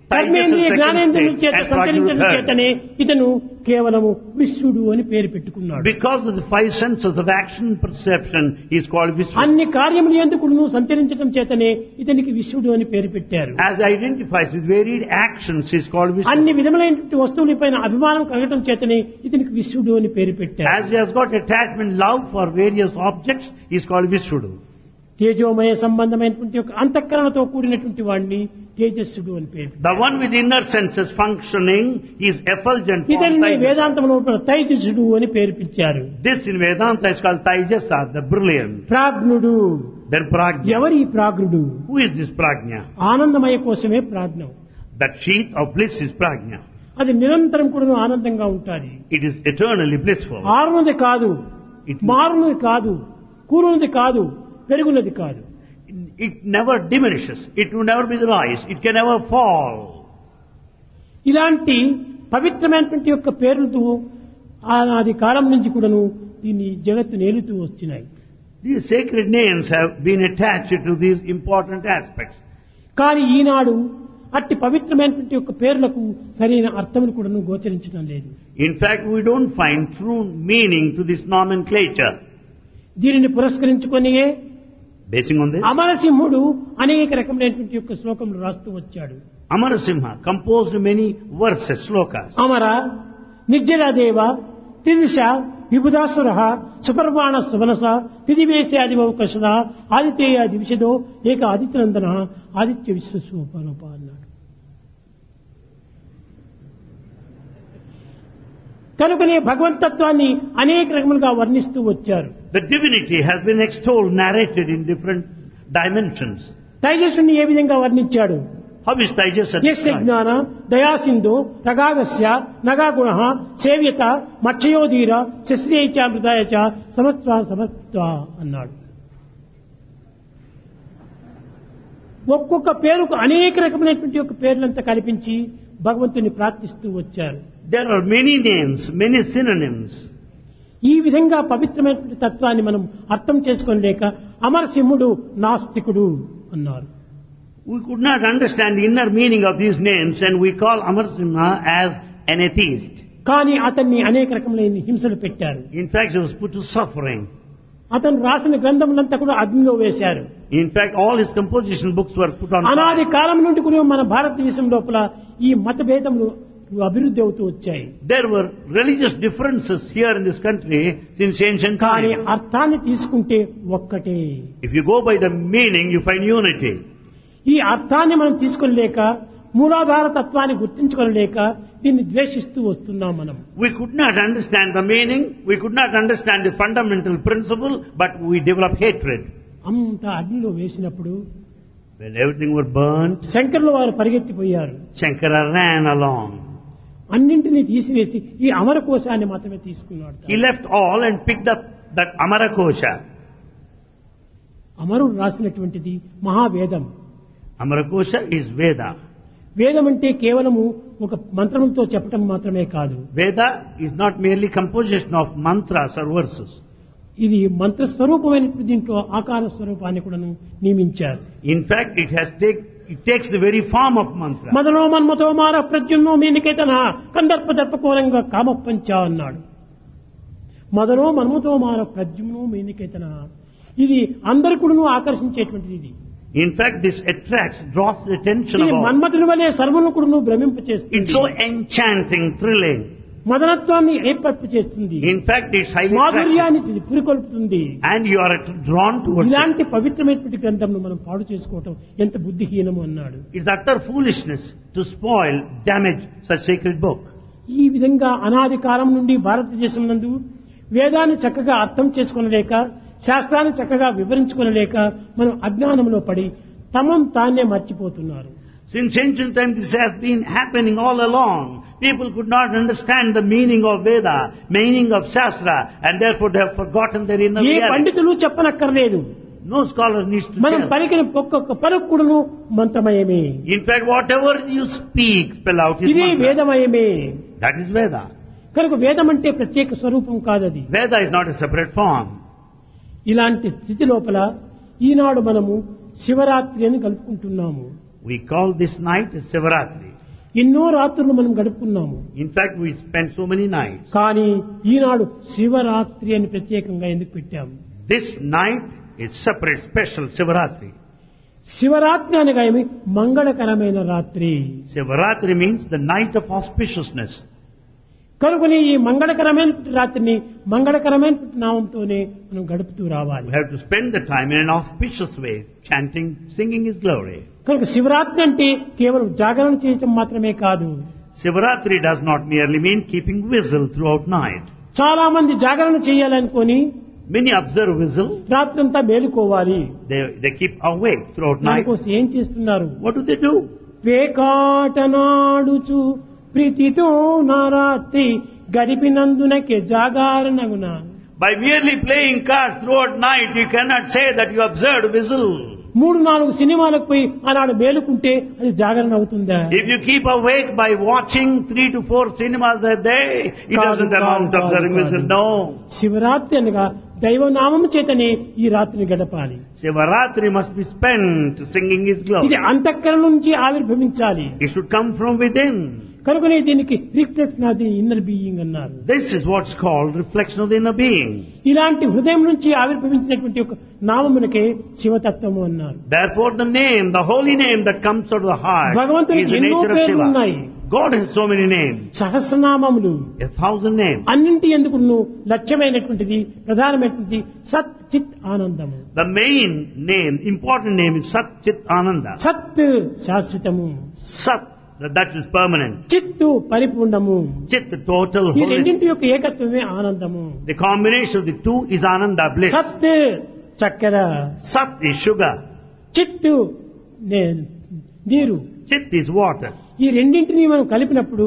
కర్మేంద్రియ జ్ఞానేంద్రియుల చేత and సంచరించడం Prajna చేతనే ఇతను కేవలము విశ్వడు అని పేరు పెట్టుకున్నాడు. Because of the five senses of action and perception, he is called Vishnu. అన్ని కార్యములు ఎందుకును సంచరించడం చేతనే ఇతనికి విశ్వడు అని పేరు పెట్టారు. As identifies with varied actions, he is called Vishnu. అన్ని విధములైనటువంటి వస్తువులపైన అభిమానం కలగటం చేతనే ఇతనికి విశ్వడు అని పేరు పెట్టారు. As he has got attachment, love for various objects, he is called Vishnu. తేజోమయ సంబంధమైనటువంటి ఒక అంతఃకరణతో కూడినటువంటి వాడిని తేజస్సుడు అని పేరు. The one with inner senses functioning is effulgent. form ఇతన్ని Taijasa. వేదాంతంలో తైజసుడు అని పేరు పిలిచారు. This in Vedanta is called Taijasa, the brilliant. ప్రాజ్ఞుడు. Then Prajna. ఎవరి ప్రాజ్ఞుడు? Who is this Prajna? ఆనందమయ కోసమే ప్రాజ్ఞం. That sheath of bliss is Prajna. అది నిరంతరం కూడా ఆనందంగా ఉంటుంది. It is eternally blissful. ఆరునది కాదు, It, మారునది కాదు, కూరునది కాదు, పెరుగునది కాదు. it never diminishes. It will never be the rise. It can never fall. ఇలాంటి పవిత్రమైనటువంటి యొక్క పేర్లతో ఆనాది కాలం నుంచి కూడాను దీన్ని జగత్తు నేలుతూ వస్తున్నాయి. These sacred names have been attached to these important aspects. కానీ ఈనాడు అట్టి పవిత్రమైనటువంటి యొక్క పేర్లకు సరైన అర్థములు కూడాను గోచరించడం లేదు. In fact, we don't find true meaning to this nomenclature. దీనిని పురస్కరించుకొనియే Basing on this, అమరసింహుడు అనేక రకమైనటువంటి యొక్క శ్లోకములు రాస్తూ వచ్చాడు. Amarasimha composed many verses, slokas. అమర నిర్జరాదేవ త్రిదిశ విబుధాసుర సుపర్వాణ సువనస తిదివేశాదివకషద ఆదిత్యేయ దివిషదో ఏక ఆదిత్యనందన ఆదిత్య విశ్వస్వరూప అన్నాడు. కనుకనే భగవంతత్వాన్ని అనేక రకములుగా వర్ణిస్తూ వచ్చారు. The divinity has been extolled, narrated in different dimensions. తైజస్సుని ఏ విధంగా వర్ణించాడు? How is Taijasa యస్య described? జ్ఞాన దయాసింధు రగాగస్య నగాగుణ సేవ్యత మక్షయోధీర శశ్రేయచ మృదాయచ సమత్వ సమత్వ అన్నాడు. ఒక్కొక్క పేరుకు అనేక రకమైనటువంటి యొక్క పేర్లంతా కల్పించి భగవంతుని ప్రార్థిస్తూ వచ్చారు. There are many names, many synonyms. ఈ విధంగా పవిత్రమైనటువంటి తత్వాన్ని మనం అర్థం చేసుకోలేక అమరసింహుడు నాస్తికుడు అన్నారు. We could not understand the inner meaning of these names, and we call Amarsimha as an atheist. కానీ అతన్ని అనేక రకములైన హింసలు పెట్టారు. In fact, he was put to suffering. అతను రాసిన గ్రంథములంతా కూడా అగ్నిలో వేశారు. In fact, all his composition books were put on అనాది fire. కాలం నుండి కూడా మన భారతదేశం లోపల ఈ మతభేదములు అభివృద్ధి అవుతూ వచ్చాయి. There were religious differences here in this country since ancient కానీ times. అర్థాన్ని తీసుకుంటే ఒక్కటే. If you go by the meaning, you find unity. ఈ అర్థాన్ని మనం తీసుకోలేక మూలాధార తత్వాన్ని గుర్తించుకోలేక దీన్ని ద్వేషిస్తూ వస్తున్నాం మనం. We could not understand the meaning, we could not understand the fundamental principle, but we develop hatred. అంత అగ్నిలో వేసినప్పుడు When everything was burnt, శంకరుల వారు పరిగెత్తిపోయారు. Shankara ran along. అన్నింటినీ తీసివేసి ఈ అమరకోశాన్ని మాత్రమే తీసుకున్నాడు. He left all and picked up that Amarakosha. అమరుడు రాసినటువంటిది మహావేదం. Amarakosha is Veda. వేదం అంటే కేవలము ఒక మంత్రంతో చెప్పటం మాత్రమే కాదు. Veda is not merely composition of mantras or verses. ఇది మంత్ర స్వరూపమైన దీంట్లో ఆకార స్వరూపాన్ని కూడా నియమించారు. In fact, it has take, it takes the very form of mantra. మదనో మన్మతో మార ప్రద్యుమ్నో మీనికేతన కందర్ప దర్పకోలంగా కామపంచ అన్నాడు. మదనో మన్మతో మార ప్రద్యుమ్నో మీనికేతన ఇది అందరు కూడా ఆకర్షించేటువంటిది. ఇది In fact, this attracts, draws the attention ఇది of all. మన్మథుని వలె సర్వను కూడా భ్రమింపచేస్తుంది. It's so enchanting, thrilling. మదనత్వాన్ని ఏర్పరపు చేస్తుంది. In fact, it's highly attractive. మాధుర్యాన్ని ఇది పురికొల్పుతుంది. And you are drawn towards it. ఇలాంటి పవిత్రమైనటువంటి గ్రంథంను మనం పాడు చేసుకోవటం ఎంత బుద్ధిహీనము అన్నాడు. It's utter foolishness to spoil, damage such sacred book. ఈ విధంగా అనాది కాలం నుండి భారతదేశం నందు వేదాన్ని చక్కగా అర్థం చేసుకోనలేక శాస్త్రాన్ని చక్కగా వివరించుకోనలేక మనం అజ్ఞానంలో పడి తమం తానే మర్చిపోతున్నారు. Since ancient times this has been happening all along. People could not understand the meaning of Veda, meaning of Shastra, and therefore they have forgotten their inner A reality. పండితులు చెప్పనక్కర్లేదు. No scholar needs to మనం tell. పలికిన ఒక్కొక్క పలుకుడును మంత్రమయమే. In fact, whatever you speak, spell out is ఇది mantra. వేదమయమే. That is Veda. కనుక వేదం అంటే ప్రత్యేక స్వరూపం కాదది. Veda is not a separate form. ఇలాంటి స్థితి లోపల ఈనాడు మనము శివరాత్రి అని కలుపుకుంటున్నాము. We call this night as Sivaratri. ఎన్నో రాత్రులు మనం గడుపుకున్నాము. In fact, we spent so many nights. కానీ ఈనాడు శివరాత్రి అని ప్రత్యేకంగా ఎందుకు పెట్టాము? This night is separate, special, Sivaratri. Shivaratri అనగా ఏమి? మంగళకరమైన రాత్రి. Sivaratri means the night of auspiciousness. కనుకని ఈ మంగళకరమైన రాత్రిని మంగళకరమైన నామంతోనే మనం గడుపుతూ రావాలి. We have to spend the time in an auspicious way, chanting, singing His glory. కనుక శివరాత్రి అంటే కేవలం జాగరణ చేయటం మాత్రమే కాదు. Sivaratri does not merely mean keeping vigil throughout night. చాలా మంది జాగరణ చేయాలనుకొని Many observe vigil. రాత్రంతా మేలుకోవాలి. They, they keep awake throughout night. దానికోసం ఏం చేస్తున్నారు? What do they do? పేకాటనాడుచు ప్రీతితో నా రాత్రి గడిపినందునకే జాగరణగున. By merely playing cards throughout night, you cannot say that you observed vigil. మూడు నాలుగు సినిమాలకు పోయి ఆనాడు మేలుకుంటే అది జాగరణ అవుతుందా? If you keep awake by watching three to four cinemas a day, it doesn't amount to observing vigil. No. Shivaratri అనగా దైవనామము చేతనే ఈ రాత్రిని గడపాలి. Sivaratri must be spent singing His glory. ఇది అంతఃకరణ నుంచి ఆవిర్భవించాలి. It should come from within. కనుకనే దీనికి reflection of the inner being అన్నారు. This is what's called reflection of the inner being. ఇలాంటి హృదయం నుంచి ఆవిర్భవించినటువంటి ఒక నామమునకే శివతత్వము అన్నారు. Therefore the name, the holy name that comes out of the heart is భగవంతునికి the ఎన్నో nature of పేర్లు Shiva. ఉన్నాయి. God has so many names. సహస్రనామములు, A thousand names. అన్నింటి ఎందుకు లక్ష్యమైనటువంటిది ప్రధానమైనటువంటిది సత్ చిత్ ఆనందము. The main name, important name is Sat Chit Ananda. సత్ శాశ్వతము, Sat, that, that is permanent. చిత్తు పరిపూర్ణము. Chit, the total ఈ holy. రెండింటి యొక్క ఏకత్వమే ఆనందము. The combination of the two is Ananda, bliss. సత్ చక్కెర, Sat is sugar. చిత్తు నే- నీరు. Chit is water. ఈ రెండింటిని మనం కలిపినప్పుడు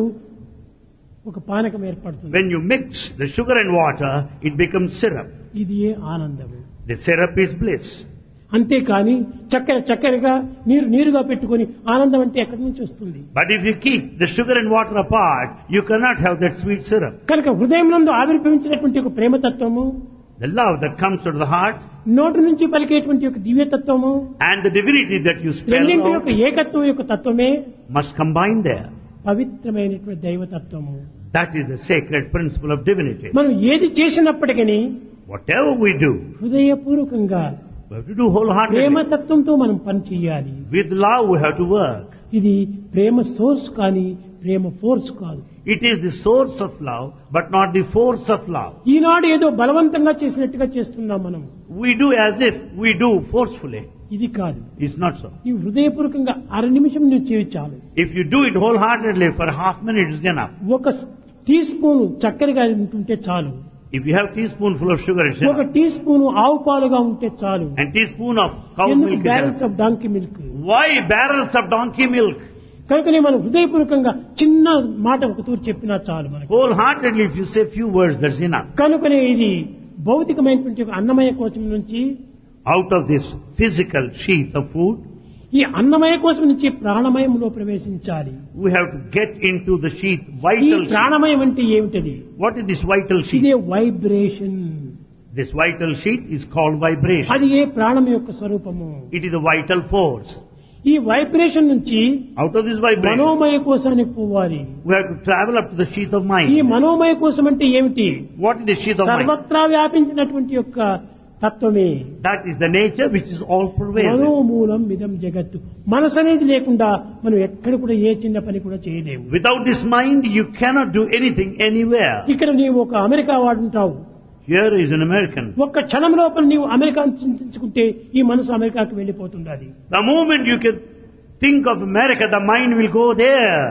ఒక పానకం ఏర్పడుతుంది. When you mix the sugar and water, it becomes syrup. ఇది ఏ ఆనందము. The syrup is bliss. అంతేకాని చక్కెర చక్కెరగా నీరు నీరుగా పెట్టుకొని ఆనందం అంటే ఎక్కడి నుంచి వస్తుంది? But if you keep the sugar and water apart, you cannot have that sweet syrup. కనుక హృదయం నందు ఆవిర్భవించినటువంటి ఒక ప్రేమతత్వము, The love that comes out of the heart నోటి నుంచి పలికేటువంటి ఒక దివ్యతత్వము, and the divinity that you spell రెండింటి యొక్క out ఏకత్వం యొక్క తత్వమే must combine there. పవిత్రమైనటువంటి దైవతత్వము. That is the sacred principle of divinity. మనం ఏది చేసినప్పటికీ Whatever we do, హృదయపూర్వకంగా we have to do wholeheartedly. ప్రేమతత్వంతో మనం పని చేయాలి. With love we have to work. ఇది ప్రేమ సోర్స్ కానీ ప్రేమ ఫోర్స్ కాదు. It is the source of love, but not the force of love. ఈనాడు ఏదో బలవంతంగా చేసినట్టుగా చేస్తున్నాం మనం. We do as if we do forcefully. ఇది కాదు. It's not so. ఈ హృదయపూర్వకంగా అర నిమిషం నువ్వు చేయించాలి. If you do it wholeheartedly for half minute is enough. ఒక టీ స్పూన్ చక్కెరగా ఉంటుంటే చాలు. If you have teaspoonful of sugar, it's ఒక enough. టీ స్పూన్ ఆవు పాలుగా ఉంటే చాలు. And teaspoon of cow ఎందుకు milk is balance enough. Of donkey milk? Why barrels of donkey milk? కనుకనే మనం హృదయపూర్వకంగా చిన్న మాట ఒక తూరు చెప్పినా చాలు మనకు. Wholeheartedly, if you say few words, that's enough. కనుకనే ఇది భౌతికమైనటువంటి ఒక అన్నమయ కోశం నుంచి, Out of this physical sheath of food, ఈ అన్నమయ కోశం నుంచి ప్రాణమయంలో ప్రవేశించాలి. we have to get into the sheath, ఈ vital sheath. ప్రాణమయం అంటే ఏమిటది? What is this vital sheath? ఇదే vibration. This vital sheath is called vibration. అది ఏ ప్రాణం యొక్క స్వరూపము. It is a vital force. ఈ వైబ్రేషన్ నుంచి Out of this vibration, మనోమయ కోశానికి పోవాలి. we have to travel up to the sheath of ఈ mind. మనోమయ కోశం అంటే ఏమిటి? What is the sheath of mind? సర్వత్రా వ్యాపించినటువంటి యొక్క తత్వమే. That is the nature which is all pervasive. మనోమూలం ఇదం జగత్తు. మనసు అనేది లేకుండా మనం ఎక్కడ కూడా ఏ చిన్న పని కూడా చేయలేము. Without this mind, you cannot do anything anywhere. ఇక్కడ నీవు ఒక అమెరికా వాడుంటావు. Here is an American. ఒక్క క్షణం లోపల నీవు అమెరికాను చింతించుకుంటే ఈ మనసు అమెరికాకు వెళ్ళిపోతుండాలి. The moment you can think of America, the mind will go there.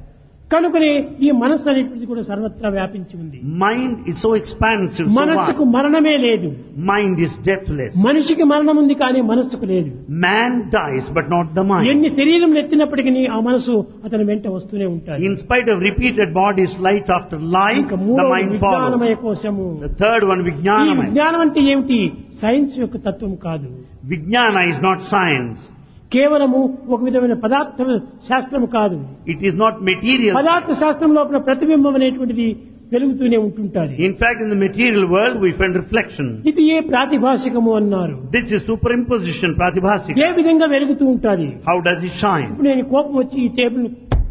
కనుకనే ఈ మనస్సు అనేటువంటిది కూడా సర్వత్రా వ్యాపించి ఉంది. Mind is so expansive, so మనస్సుకు vast. మరణమే లేదు. Mind is deathless. మనిషికి మరణం ఉంది కానీ మనస్సుకు లేదు. Man dies, but not the mind. ఎన్ని శరీరం ఎత్తినప్పటికీ ఆ మనసు అతని వెంట వస్తూనే ఉంటాయి. In spite of repeated bodies, light after light, ఇంకా the మూడవ mind follows. విజ్ఞానమయ కోశము. The third one, ఈ Vijnanamaya. విజ్ఞానం అంటే ఏమిటి? సైన్స్ యొక్క తత్వం కాదు. Vijnana is not science. కేవలము ఒక విధమైన పదార్థ శాస్త్రము కాదు. It is not material. పదార్థ శాస్త్రం లోపల ప్రతిబింబం అనేటువంటిది వెలుగుతూనే ఉంటుంటాది. In fact, in the material world, we find reflection. ఇది ఏ ప్రాతిభాషికము అన్నారు. This is superimposition, pratibhasika. ఏ విధంగా వెలుగుతూ ఉంటాది. How does it shine? ఇప్పుడు నేను కోపం వచ్చి ఈ టేబుల్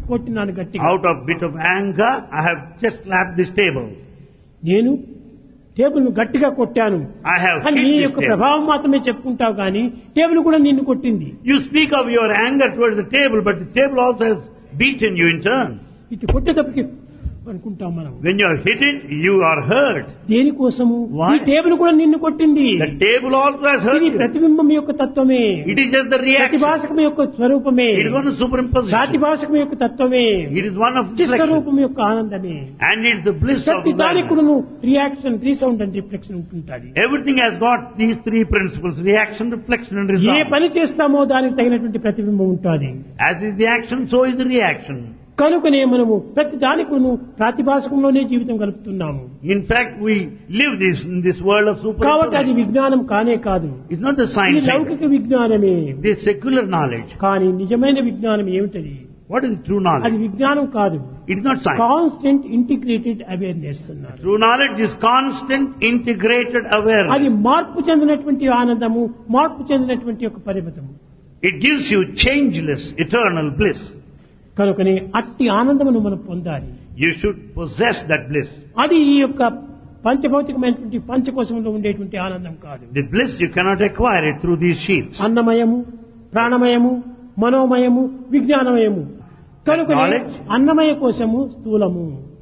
కొట్టినాను గట్టిగా. Out of bit of anger, I have just slapped this table. నేను టేబుల్ ను గట్టిగా కొట్టాను I have అని hit నీ this యొక్క table. ప్రభావం మాత్రమే చెప్పుకుంటావు కానీ టేబుల్ కూడా నిన్ను కొట్టింది. You speak of your anger towards the table, but the table also has beaten you in turn. ఇటు కొట్టేటప్పటికి అనుకుంటాం మనం. When you are hit it, you are hurt. దేనికోసము? Why? ఈ టేబుల్ కూడా నిన్ను కొట్టింది. The table also has hurt ఇది you. ప్రతిబింబం యొక్క తత్వమే. It is just the reaction. ప్రతిభాషకం యొక్క స్వరూపమే. It is one of superimposition. ప్రాతిభాషకం యొక్క తత్వమే. It is one of reflection. చిస్వరూపం యొక్క ఆనందమే. And it is the bliss of ప్రతి దానికి the కూడా రియాక్షన్, రీసౌండ్ అండ్ రిఫ్లెక్షన్ ఉంటుంటాది. Everything has got these three principles: reaction, reflection, and a result. పని చేస్తామో దానికి తగినటువంటి ప్రతిబింబం ఉంటుంది. As is the action, so is the reaction. కనుకనే మనము ప్రతి దానికి ప్రాతిభాషకంలోనే జీవితం గడుపుతున్నాము. In fact, we live this in this world of కాబట్టి అది superimposition. విజ్ఞానం కానే కాదు. It's not the ఇది science. లౌకిక విజ్ఞానమే. This secular knowledge. కానీ నిజమైన విజ్ఞానం ఏమిటది? What is true అది knowledge? విజ్ఞానం కాదు. It is not science. Constant integrated awareness అన్నారు. True knowledge is constant, integrated అది awareness. మార్పు చెందినటువంటి ఆనందము, మార్పు చెందినటువంటి ఒక పరిమితము. It gives you changeless, eternal bliss. కనుకనే అట్టి ఆనందమును మనం పొందాలి. You should possess that bliss. అది ఈ యొక్క పంచభౌతికమైనటువంటి పంచకోశంలో ఉండేటువంటి ఆనందం కాదు. The bliss, you cannot acquire it through these sheaths. అన్నమయము, ప్రాణమయము, మనోమయము, విజ్ఞానమయము. కనుక Knowledge. అన్నమయ కోశము స్థూలము,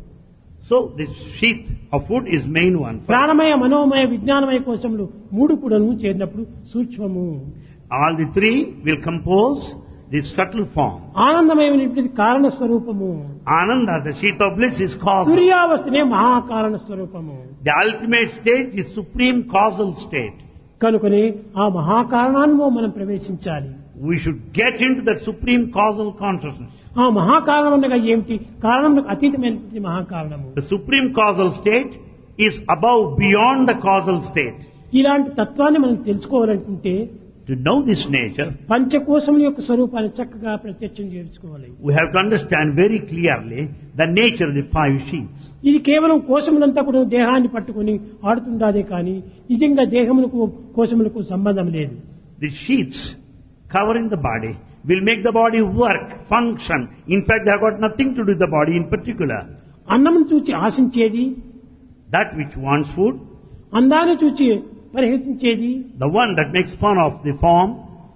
So this sheath of food is main one. ప్రాణమయ, మనోమయ, విజ్ఞానమయ కోశములు మూడు కూడాను చేరినప్పుడు సూక్ష్మము. All the three will compose this subtle form. ఆనందమయమైనటువంటి కారణ స్వరూపము. Ananda, the sheath of bliss, is causal. తుర్యావస్థనే మహాకారణ స్వరూపము. The ultimate state is supreme causal state. కనుకనే ఆ మహాకారణాన్ని మనం ప్రవేశించాలి. We should get into that supreme causal consciousness. ఆ మహాకారణం అనగా ఏమిటి? కారణములకు అతీతమైనటువంటి మహాకారణము. The supreme causal state is above, beyond the causal state. ఇలాంటి తత్వాన్ని మనం తెలుసుకోవాలనుకుంటే To know this nature, పంచకోశముల యొక్క స్వరూపాన్ని చక్కగా ప్రత్యక్షం చేసుకోవాలి. we have to understand very clearly the nature of the five sheaths. ఇది కేవలం కోశములంతా కూడా దేహాన్ని పట్టుకొని ఆడుతుండాదే కానీ నిజంగా దేహములకు కోశములకు సంబంధం లేదు. The sheaths covering the body will make the body work, function. In fact, they have got nothing to do with the body in particular. అన్నమును చూచి ఆశించేది, That which wants food, అందాన్ని చూచి పరిహసించేది, the one that makes fun of the form,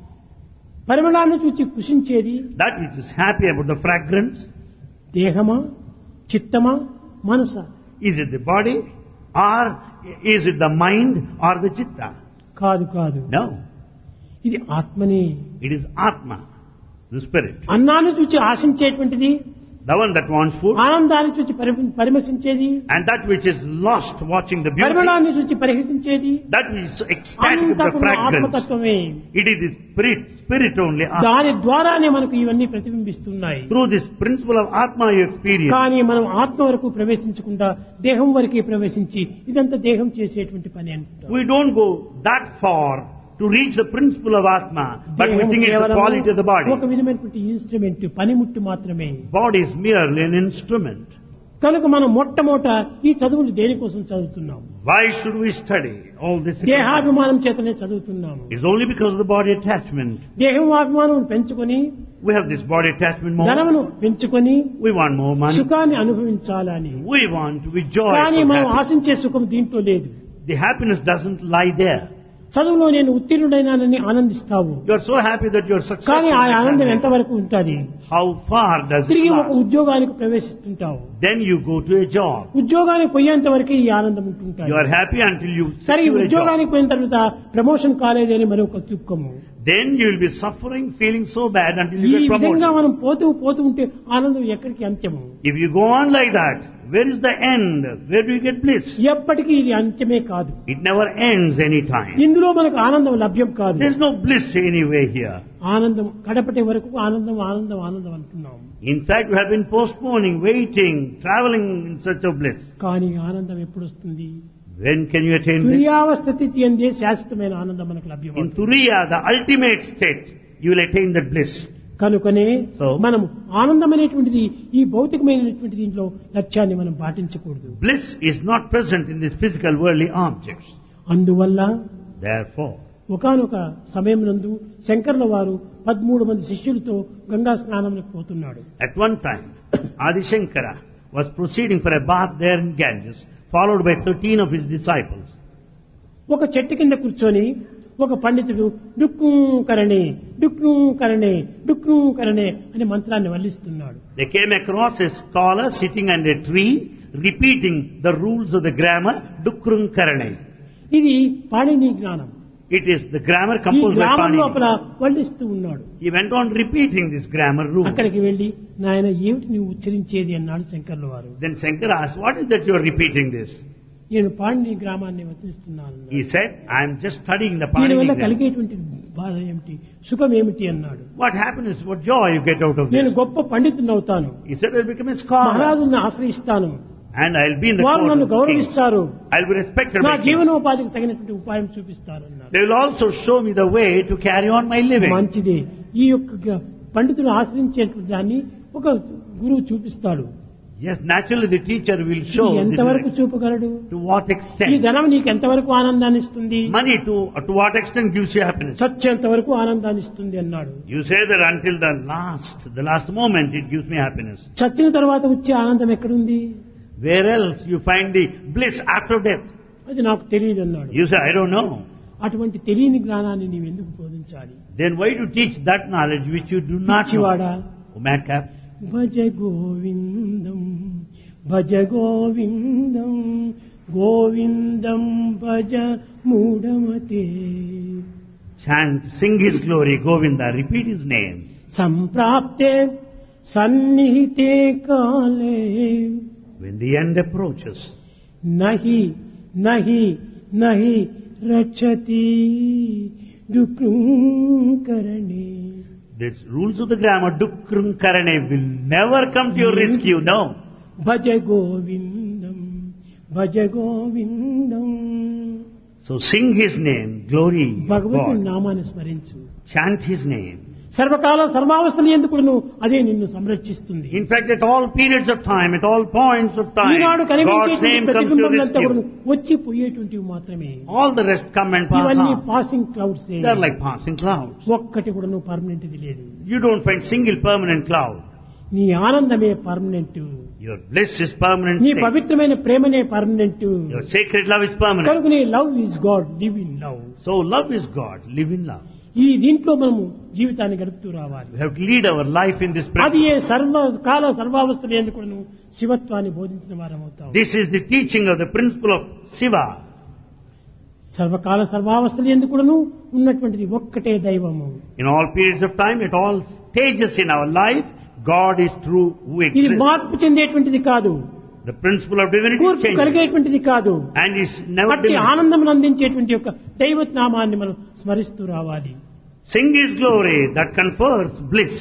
పరిమళాన్ని చూచి కుషించేది, that which is happy about the fragrance. దేహమా, చిత్తమా, మనస? Is it the body, or is it the mind, or the chitta? కాదు కాదు, No, ఇది ఆత్మని. it is Atma, the spirit. అన్నాన్ని చూచి ఆశించేటువంటిది, The one that wants food, ఆనందాన్ని చూచి పరి- పరిమశించేది, and that which is lost watching the beauty, పరిమళాన్ని చూచి పరిహసించేది, that which is ecstatic of అంతా the కూడా fragrance. ఆత్మతత్వమే. It is the spirit, spirit only. Atma. దాని ద్వారానే మనకు ఇవన్నీ ప్రతిబింబిస్తున్నాయి. Through this principle of Atma you experience. కానీ మనం ఆత్మ వరకు ప్రవేశించకుండా దేహం వరకే ప్రవేశించి ఇదంతా దేహం చేసేటువంటి పని అంటారు. We don't go that far to reach the principle of Atma, but we దేహం think it's the కేవలం quality of the body. ఒక విధమైనటువంటి ఇన్స్ట్రుమెంట్, పనిముట్టు మాత్రమే. Body is merely an instrument. కనుక మనం మొట్టమొదట ఈ చదువులు దేనికోసం చదువుతున్నాం? Why should we study all this? దేహాభిమానం చేతనే చదువుతున్నాము. It's only because of the body attachment. దేహం అభిమానం పెంచుకొని, We have this body attachment more. ధనమును పెంచుకొని We want more money. సుఖాన్ని అనుభవించాలని. We want to be joyful. కానీ మనం happy. ఆశించే సుఖం దీంట్లో లేదు. The happiness doesn't lie there. చదువులో నేను ఉత్తీర్ణుడైనానని ఆనందిస్తావు, You are so happy that you are కానీ successful. ఆ in ఆనందం exam. ఎంతవరకు ఉంటుంది? How far does it తిరిగి ఒక last? ఉద్యోగానికి ప్రవేశిస్తుంటావు, Then you go to a job. ఉద్యోగానికి పోయేంత వరకు ఈ ఆనందం ఉంటుంటాయి. You are happy until you సరే, ఈ secure a job. ఉద్యోగానికి పోయిన తర్వాత ప్రమోషన్ కాలేదని మరొక దుఃఖము. Then you will be suffering, feeling so bad until ఈ you get విధంగా promoted. మనం పోతూ పోతూ ఉంటే ఆనందం ఎక్కడికి అంత్యము? If you go on like that, where is the end? Where do you get bliss? ఎప్పటికీ ఇది అంత్యమే కాదు. It never ends any time. ఇందులో మనకు ఆనందం లభ్యం కాదు. There is no bliss anyway here. ఆనందం కడపటి వరకు ఆనందం ఆనందం ఆనందం అంటున్నాం. In fact, we have been postponing, waiting, traveling in search of bliss. కానీ ఆనందం ఎప్పుడు వస్తుంది? When can you attain bliss? తుర్యావస్థ స్థితి అందే శాశ్వతమైన ఆనందం మనకు లభ్యం. In Turiya, the ultimate state, you will attain that bliss. కనుకనే So, మనం ఆనందం అనేటువంటిది ఈ భౌతికమైనటువంటి దీంట్లో లక్ష్యాన్ని మనం పాటించకూడదు. bliss is not present in these physical worldly objects. అందువల్ల Therefore, ఒకానొక సమయం నందు శంకరుల వారు పదమూడు మంది శిష్యులతో గంగా స్నానంకి పోతున్నాడు. At one time, Adi Shankara was proceeding for a bath there in Ganges, followed by thirteen of his disciples. ఒక చెట్టు కింద కూర్చొని ఒక పండితుడు డుక్కు కరణే డుక్కు కరణే డుక్కు కరణే అనే మంత్రాన్ని వల్లిస్తున్నాడు. They came across a scholar sitting under a tree, repeating the rules of the grammar, Dukrum Karane. ఇది పాణిని జ్ఞానం. It is the grammar ఈ composed by గ్రామం లోపల Panini. వల్లిస్తూ ఉన్నాడు. He went on repeating this grammar rule. అక్కడికి వెళ్లి నాయన ఏమిటి నువ్వు ఉచ్చరించేది అన్నాడు శంకర్ల వారు. Then Shankara asked, what is that you are repeating this? నేను పాణిని గ్రామాన్ని వర్తిస్తున్నాను. He said, I am just studying the దీని Panini వల్ల grammar. కలిగేటువంటి బాధ ఏమిటి, సుఖం ఏమిటి అన్నాడు. What happiness, what joy you get out of నేను this? గొప్ప పండితుని అవుతాను, He said, I will become a scholar. మహారాజుని ఆశ్రయిస్తాను, And I will be in the వారు court నన్ను of kings. గౌరవిస్తారు, I will be respected నా by kings. జీవనోపాధికి తగినటువంటి ఉపాయం చూపిస్తారు అన్నాడు. They will also show me the way to carry on my living. మంచిది. ఈ యొక్క గ- పండితుడు ఆశ్రయించేటువంటి దాన్ని ఒక గురువు చూపిస్తాడు. Yes, naturally the teacher will show ఇది the ఎంతవరకు direct- చూపగలడు? to what ఈ extent. ధనం నీకు ఎంతవరకు ఆనందాన్ని ఇస్తుంది? Money to to what extent gives you happiness. చచ్చేంత వరకు ఆనందాన్ని ఇస్తుంది అన్నాడు. You say that until the last, the last moment it gives me happiness. చచ్చిన తర్వాత వచ్చే ఆనందం ఎక్కడుంది? Where else you find the bliss after death? అది నాకు తెలియదు అన్నాడు. You say, I don't know. అటువంటి తెలియని జ్ఞానాన్ని నీవు ఎందుకు బోధించాలి? Then why to teach that knowledge which you do not know? పిచ్చివాడా, Oh, madcap. Bhaja Govindam Bhaja Govindam Govindam Bhaja మూఢమతే Chant, sing his glory, Govinda, repeat his name. సంప్రాప్తే సన్నిహితే కాలే When the end approaches, నహి నహి నహి రక్షతి దుఃఖకరణే. the rules of the grammar, Dukrum Karane, will never come to your rescue, no. Bhaja Govindam Bhaja Govindam. So sing his name, glory of భగవంతుని God. నామాన్ని స్మరించు. Chant his name. సర్వకాల సర్వావస్థలు ఎందుకును అదే నిన్ను సంరక్షిస్తుంది. In fact, at all periods of time, at all points of time, Eenadu God's కనిపించేటువంటి name comes to ప్రతిబింబములంతా కూడా rescue. వచ్చి పోయేటువంటివి మాత్రమే. All the rest come and pass ఇవన్నీ on. Passing clouds. They are like passing clouds. ఒక్కటి కూడా నువ్వు permanent ఇది లేదు. You don't find single permanent cloud. నీ ఆనందమే permanent, Your bliss is permanent నీ state. పవిత్రమైన ప్రేమనే permanent. Your sacred love is permanent. కనుకనే love is God, live in love. So love is God, live in love. ఈ దీంట్లో మనము జీవితాన్ని గడుపుతూ రావాలి. We have to lead our life in this అది ఏ principle. సర్వకాల సర్వావస్థలు ఎందుకు నువ్వు శివత్వాన్ని బోధించిన వారం అవుతావు. This is the teaching of the principle of Shiva. సర్వకాల సర్వావస్థలు ఎందుకు ఉన్నటువంటిది ఒక్కటే దైవము. In all periods of time, at all stages in our life, God is true who ఇది exists. మార్పు చెందేటువంటిది కాదు, The principle of divinity కూర్పు changes. కలిగేటువంటిది కాదు. And is never అట్టి diminished. ఆనందం అందించేటువంటి యొక్క దైవనామాన్ని మనం స్మరిస్తూ రావాలి. Sing His glory that confers bliss.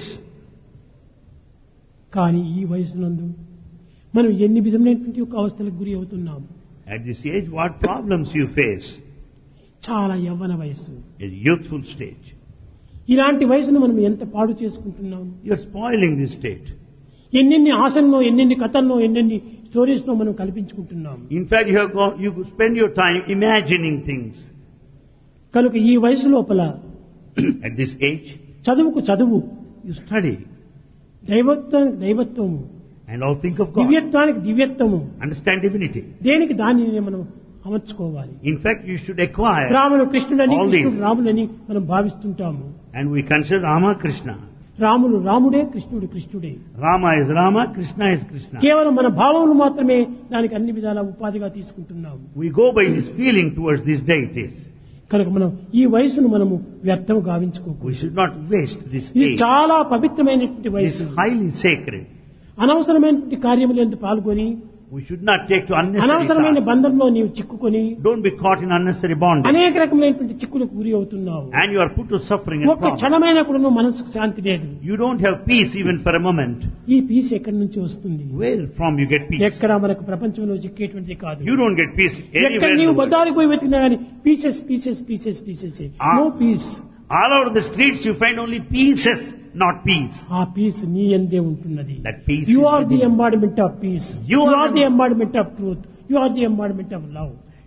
కానీ ఈ వయసునందు మనం ఎన్ని విధమైనటువంటి యొక్క అవస్థలకు గురి అవుతున్నాము. At this age, what problems you face? చాలా యవ్వన వయసు. A youthful stage. ఇలాంటి వయసును మనం ఎంత పాడు చేసుకుంటున్నాం. You are spoiling this state. ఎన్నెన్ని ఆశల్లో, ఎన్నెన్ని కథల్లో, ఎన్నెన్ని స్టోరీస్ లో మనం కల్పించుకుంటున్నాం. In fact, you have gone, you spend your time imagining things. కనుక ఈ వయసు లోపల At this age, చదువుకు చదువు, you study దైవత్వానికి దైవత్వము, and all think of God. దివ్యత్వానికి దివ్యత్వము, Understand divinity. దేనికి దానిని మనం అమర్చుకోవాలి. In fact, you should acquire, రాముడు కృష్ణుడని, All కృష్ణుడు these. రాముడని మనం భావిస్తుంటాము. and we consider Rama Krishna. రాముడు రాముడే, కృష్ణుడు కృష్ణుడే. Rama is Rama, Krishna is Krishna. కేవలం మన భావములు మాత్రమే దానికి అన్ని విధాల ఉపాధిగా తీసుకుంటున్నాము. We go by this feeling towards these deities. కనుక మనం ఈ వయసును మనము వ్యర్థము గావించుకోకూడదు. We should not waste this ఇది age. చాలా పవిత్రమైనటువంటి It is వయసు. highly sacred. అనవసరమైనటువంటి కార్యములు ఎందుకు పాల్గొని, We should not take to unnecessary అనవసరమైన tasks. బంధంలో నీవు చిక్కుకొని Don't be caught in unnecessary bondage. అనేక రకమైనటువంటి చిక్కులకు గురి అవుతున్నావు. And you are put to suffering and ఒక్క problem. క్షణమైన కూడా నువ్వు మనసుకు శాంతి లేదు. You don't have peace even for a moment. ఈ పీస్ ఎక్కడి నుంచి వస్తుంది? Where from you get peace? ఎక్కడ మనకు ప్రపంచంలో చిక్కేటువంటిది కాదు. You don't get peace ఎక్కడ anywhere in నీవు the world. బజారుకు పోయి వెతికినా కానీ pieces pieces pieces pieces, Ah. No peace. All over the streets you find only pieces, not peace. ఆ పీస్ నీ యందే ఉంటున్నది. That peace you is are the within. Embodiment of peace. You you are are the- the embodiment of truth. You are the embodiment of love.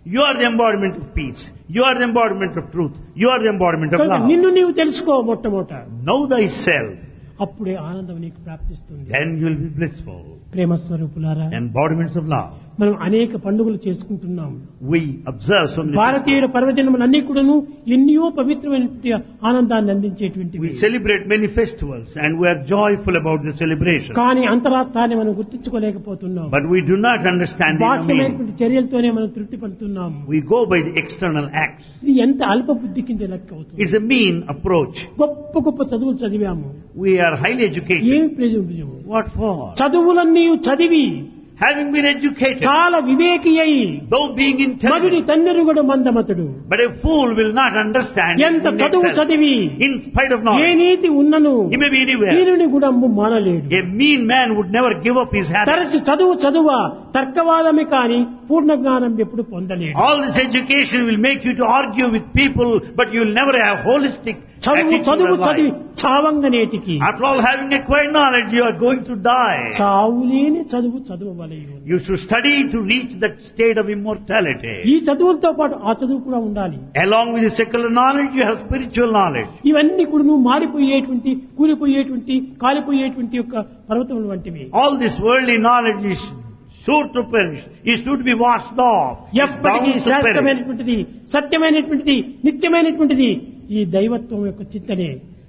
You are the embodiment of peace. You are the embodiment of truth. You are the embodiment of కనుక love. నిన్ను నీవు తెలుసుకో మొట్టమొదట. Know thyself. అప్పుడే ఆనందం నీకు ప్రాప్తిస్తుంది. Then you will be blissful. ప్రేమ స్వరూపులారా, Embodiments of love. మనం అనేక పండుగలు చేసుకుంటున్నాం. We observe so many భారతీయుల పర్వదినములన్నీ కూడాను ఎన్నో పవిత్రమైనటువంటి ఆనందాన్ని అందించేటువంటివి. We celebrate many festivals and we are joyful about the celebration. కానీ అంతరార్థాన్ని మనం గుర్తించుకోలేకపోతున్నాం. But we do not understand the inner meaning. బాహ్యమైనటువంటి చర్యలతోనే మనం తృప్తి పడుతున్నాం. We go by the external acts. ఇది ఎంత అల్ప బుద్ధి కింద లెక్క అవుతుంది. It's a mean approach. గొప్ప గొప్ప చదువులు చదివాము. We are highly educated. ఏం ప్రయోజనం? What for? చదువులన్నీ చదివి Having been educated, చాలా వివేకి అయి though being మగుడి intelligent, తన్నెరుగుడు మందమతుడు. but a fool will not understand ఎంత in చదువు itself. చదివి In spite of A knowledge. నీతి ఉన్నను He may be anywhere. దీనిని గుడంబు మానలేడు. A mean man would never give up his habit. తరచి చదువు చదువ తర్కవాదమే కాని పూర్ణ జ్ఞానం ఎప్పుడు పొందలేడు. All this education will make you to argue with people, but you will never have holistic చదువు attitude చదువు of చదివి life. చావంగనేటికి After all, having acquired knowledge, you are going to die. చావులేని చదువు చదువవలెను. You should study to reach that state of immortality. ఈ చదువులతో పాటు ఆ చదువు కూడా ఉండాలి. Along with the secular knowledge, you have spiritual knowledge. ఇవన్నీ కూడా నువ్వు మారిపోయేటువంటి కూలిపోయేటువంటి కాలిపోయేటువంటి యొక్క పర్వతములు వంటివి. All this worldly knowledge is sure to perish, is sure to be washed off, is ఎప్పటికీ bound to perish. శాశ్వతమైనటువంటిది సత్యమైనటువంటిది నిత్యమైనటువంటిది ఈ దైవత్వం యొక్క చింతనే.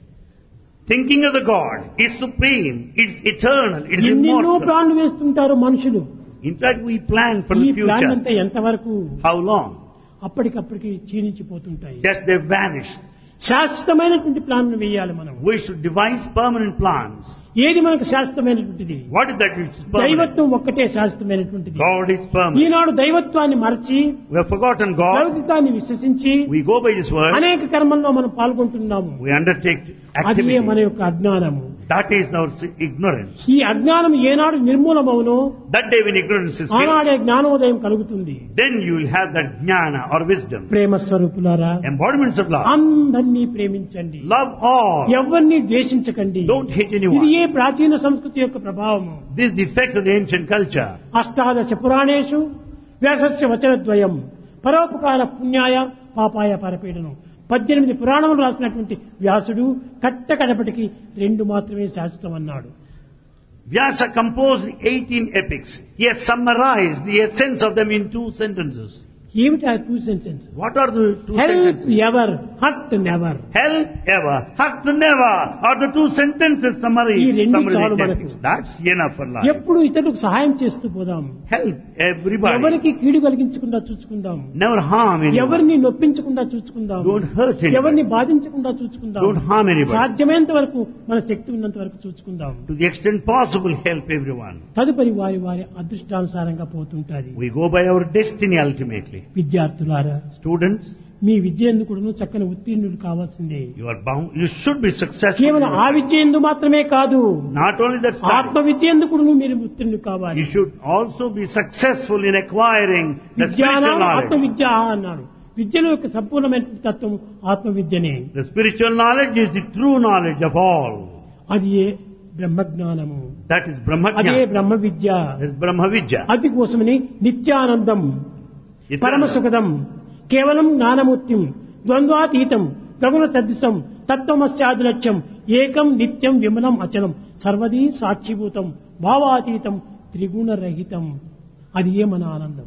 Thinking of the God is supreme, it's eternal, it's ఎన్నెన్నో immortal. ప్లాన్లు వేస్తుంటారు మనుషులు. In fact, we plan for ఈ the plan future. అంతా ఎంతవరకు How long? అప్పటికప్పటికి క్షీణించిపోతుంటాయి. Just they vanish. శాశ్వతమైనటువంటి ప్లాన్ వేయాలి మనం. We should devise permanent plans. ఏది మనకు శాశ్వతమైనటువంటిది? What is that which is permanent? దైవత్వం ఒక్కటే శాశ్వతమైనటువంటిది. God is permanent. ఈనాడు దైవత్వాన్ని మరచి We have forgotten God. లౌకికాన్ని విశ్వసించి We go by this word. అనేక కర్మల్లో మనం పాల్గొంటున్నాము. We undertake అది activity. మన యొక్క అజ్ఞానము. That is our ignorance. ఈ అజ్ఞానం ఏనాడు నిర్మూలమవునో That day when ignorance is filled, ఆనాడే జ్ఞానోదయం కలుగుతుంది. then you will have that jnana or wisdom. ప్రేమ స్వరూపులారా, Embodiments of love. అందరినీ ప్రేమించండి, Love all. ఎవరిని ద్వేషించకండి. Don't hate ఇది anyone. ఏ ప్రాచీన సంస్కృతి యొక్క ప్రభావము. This is the effect of the ancient culture. అష్టాదశ పురాణేషు వ్యాసస్య వచనద్వయం పరోపకార పుణ్యాయ పాపాయ పరపీడనం. పద్దెనిమిది పురాణములు రాసినటువంటి వ్యాసుడు కట్ట కడపటికి రెండు మాత్రమే శాశ్వతం అన్నాడు. Vyasa composed eighteen epics. He has summarized the essence of them in two sentences. ఏమిటి ఆ two sentence? What are the two help sentences? Ever hurt never. Help ever, hurt never are the two sentences summary. ఈ రెండు summary చాలు of the మనకు. epics. That's enough for life. ఎప్పుడు ఇతరులకు సహాయం చేస్తూ పోదాం. Help everybody. ఎవరికి కీడు కలిగించకుండా చూసుకుందాం. Never harm anyone. ఎవరిని నొప్పించకుండా చూసుకుందాం. Don't hurt anyone. ఎవరిని బాధించకుండా చూసుకుందాం. Don't harm anybody. సాధ్యమైనంత వరకు మన శక్తి ఉన్నంత వరకు చూసుకుందాం. To the extent possible, help everyone. తదుపరి వారి వారి అదృష్టానుసారంగా పోతుంటాది. We go by our destiny ultimately. విద్యార్థులారా, Students, మీ విద్య ఎందుకు చక్కని ఉత్తీర్ణులు కావాల్సిందే. you are bound, you should be successful. కేవలం ఆ విద్య ఎందు మాత్రమే కాదు, Not only that, ఆత్మ study. విద్య ఎందుకు మీరు ఉత్తీర్ణులు కావాలి. You should also be successful in acquiring the విద్యానం spiritual ఆత్మ knowledge. విద్య అన్నాడు. విద్యలో యొక్క సంపూర్ణమైన తత్వం ఆత్మ విద్యనే. The spiritual knowledge is the true knowledge of all. అది ఏ బ్రహ్మజ్ఞానము. That is Brahma అదే Jnana. Brahma Vidya. That is Brahma Vidya. అది కోసమని నిత్యానందం Eternal. పరమ సుఖదం కేవలం జ్ఞానమూర్తిం ద్వంద్వాతీతం గగుణ సదృశం తత్వమస్యాదిలక్ష్యం ఏకం నిత్యం విమలం అచలం సర్వదీ సాక్షిభూతం భావాతీతం త్రిగుణరహితం. అది ఏ మన ఆనందం.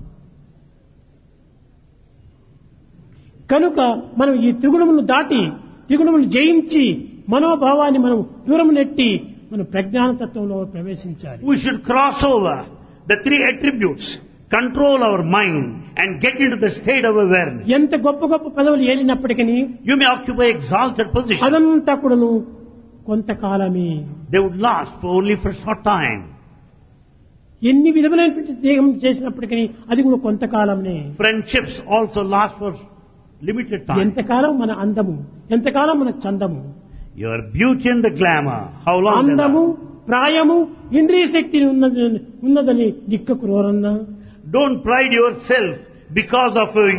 కనుక మనం ఈ త్రిగుణములను దాటి త్రిగుణములు జయించి మనోభావాన్ని మనం దూరం నెట్టి మనం ప్రజ్ఞానతత్వంలో ప్రవేశించాలి. We should cross over the three attributes, control our mind and get into the state of awareness. ఎంత గొప్ప గొప్ప పదవులు ఏలినప్పటికీ You may occupy exalted position. అదంతా కూడాను కొంతకాలమే. They would last for only for a short time. ఎన్ని విధములైనటువంటి దేహం చేసినప్పటికీ అది కూడా కొంతకాలమే. Friendships also last for limited time. ఎంతకాలం మన అందము, ఎంతకాలం మన చందము. Your beauty and the glamour, how long they అందము last. ప్రాయము ఇంద్రియ శక్తి ఉన్నది ఉన్నదని నిక్కకు రోరన్నా. Don't pride yourself because of your youth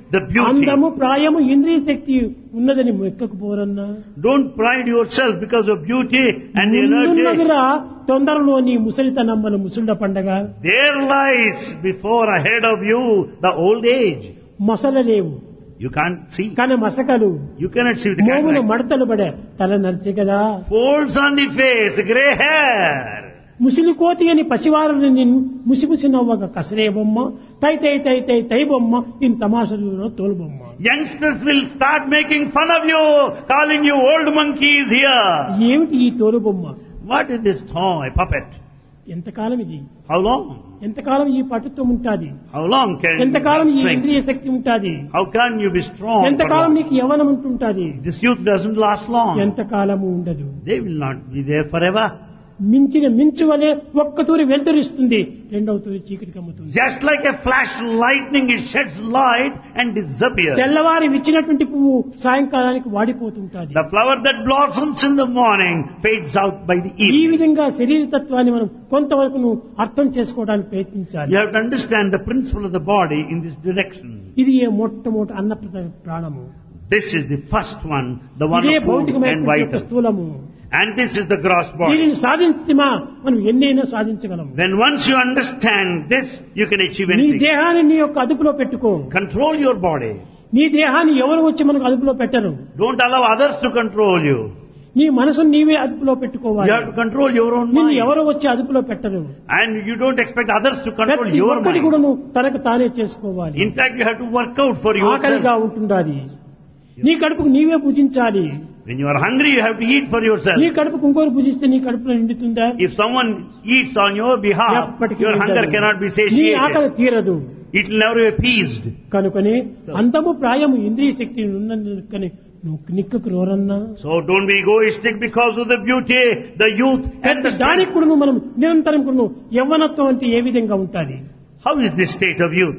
the beauty. అందము ప్రాయము ఇంద్రియ శక్తి ఉన్నదని మొక్కకపోరన్నా. Don't pride yourself because of beauty and energy. ముందున్నదిరా తొందరలోని ముసలితనమ్మను ముసుండ పండగ. There lies before ahead of you the old age. మసలలేవు. You can't see. కానీ మసకలు. You cannot see with the మోములు cataract. మడతలు పడే తల నరిసి కదా. Folds on the face, grey hair. ముసిలి కోతి అని పసివారుని నిన్ను ముసిముసి నవ్వక కసరే బొమ్మ, తై తై తై తై తై బొమ్మ, దీని తమాషలో తోలు బొమ్మ. Youngsters will start making fun of you, calling you old monkeys here. ఏమిటి ఈ తోలు బొమ్మ? What is this toy, puppet? ఎంతకాలం ఇది? How long? ఎంతకాలం ఈ పటుత్వం ఉంటాది? How long can you ఎంతకాలం ఈ have strength? ఇంద్రియ శక్తి ఉంటాది? How can you be strong for ఎంతకాలం long? నీకు యవ్వనం ఉంటుంటాది? This youth doesn't last long. ఎంతకాలము ఉండదు. They will not be there forever. మించిన మించు వలె ఒక్క తూరి వెలుతురిస్తుంది, రెండవ తూరి చీకటి కమ్ముతుంది. Just like a flash lightning, it sheds light and disappears. తెల్లవారి విచ్చినటువంటి పువ్వు సాయంకాలానికి వాడిపోతుంటాది. The flower that blossoms in the morning fades out by the ఈ evening. విధంగా శరీర తత్వాన్ని మనం కొంతవరకు నువ్వు అర్థం చేసుకోవడానికి ప్రయత్నించాలి. You have to understand the principle of the body in this direction. ఇది ఏ మొట్టమొదటి అన్న ప్రాణము. This is the first one, the one ఇదే of food and భౌతికమైనటువంటి యొక్క vital. స్థూలము. And this is the gross body. దీనిని సాధించమా మనం ఎన్నైనా సాధించగలము. When once you understand this, you can achieve నీ anything. దేహాన్ని నీ యొక్క అదుపులో పెట్టుకో. Control your body. నీ దేహాన్ని ఎవరు వచ్చి మనకు అదుపులో పెట్టరు. Don't allow others to control you. నీ మనసును నీవే అదుపులో You పెట్టుకోవాలి. have to control your own నిన్ను mind. ఎవరు వచ్చి అదుపులో పెట్టరు. And you don't expect others to control ప్రతి your ఒక్కటి కూడా mind. నువ్వు తనకు తానే చేసుకోవాలి. In fact, you have to work out for ఆకలిగా yourself. ఉంటుండాలి. నీ కడుపుకు నీవే పూజించాలి. When you are hungry, you have to eat for yourself. నీ కడుపుకు ఇంకోరు పూజిస్తే నీ కడుపులో నిండుతుందా? If someone eats on your behalf, ఎప్పటికీ your hunger ఉండదు. cannot be నీ ఆకలి satiated. తీరదు. It will never be appeased. కనుకనే అందము ప్రాయము ఇంద్రియ శక్తి ఉన్నకని నువ్వు నిక్కకు రోరన్నా. So don't be egoistic because of the beauty, the youth and the దానికి strength. కూడా నువ్వు మనం నిరంతరం కూడా నువ్వు యవ్వనత్వం అంటే ఏ విధంగా ఉంటుంది? How is this state of youth?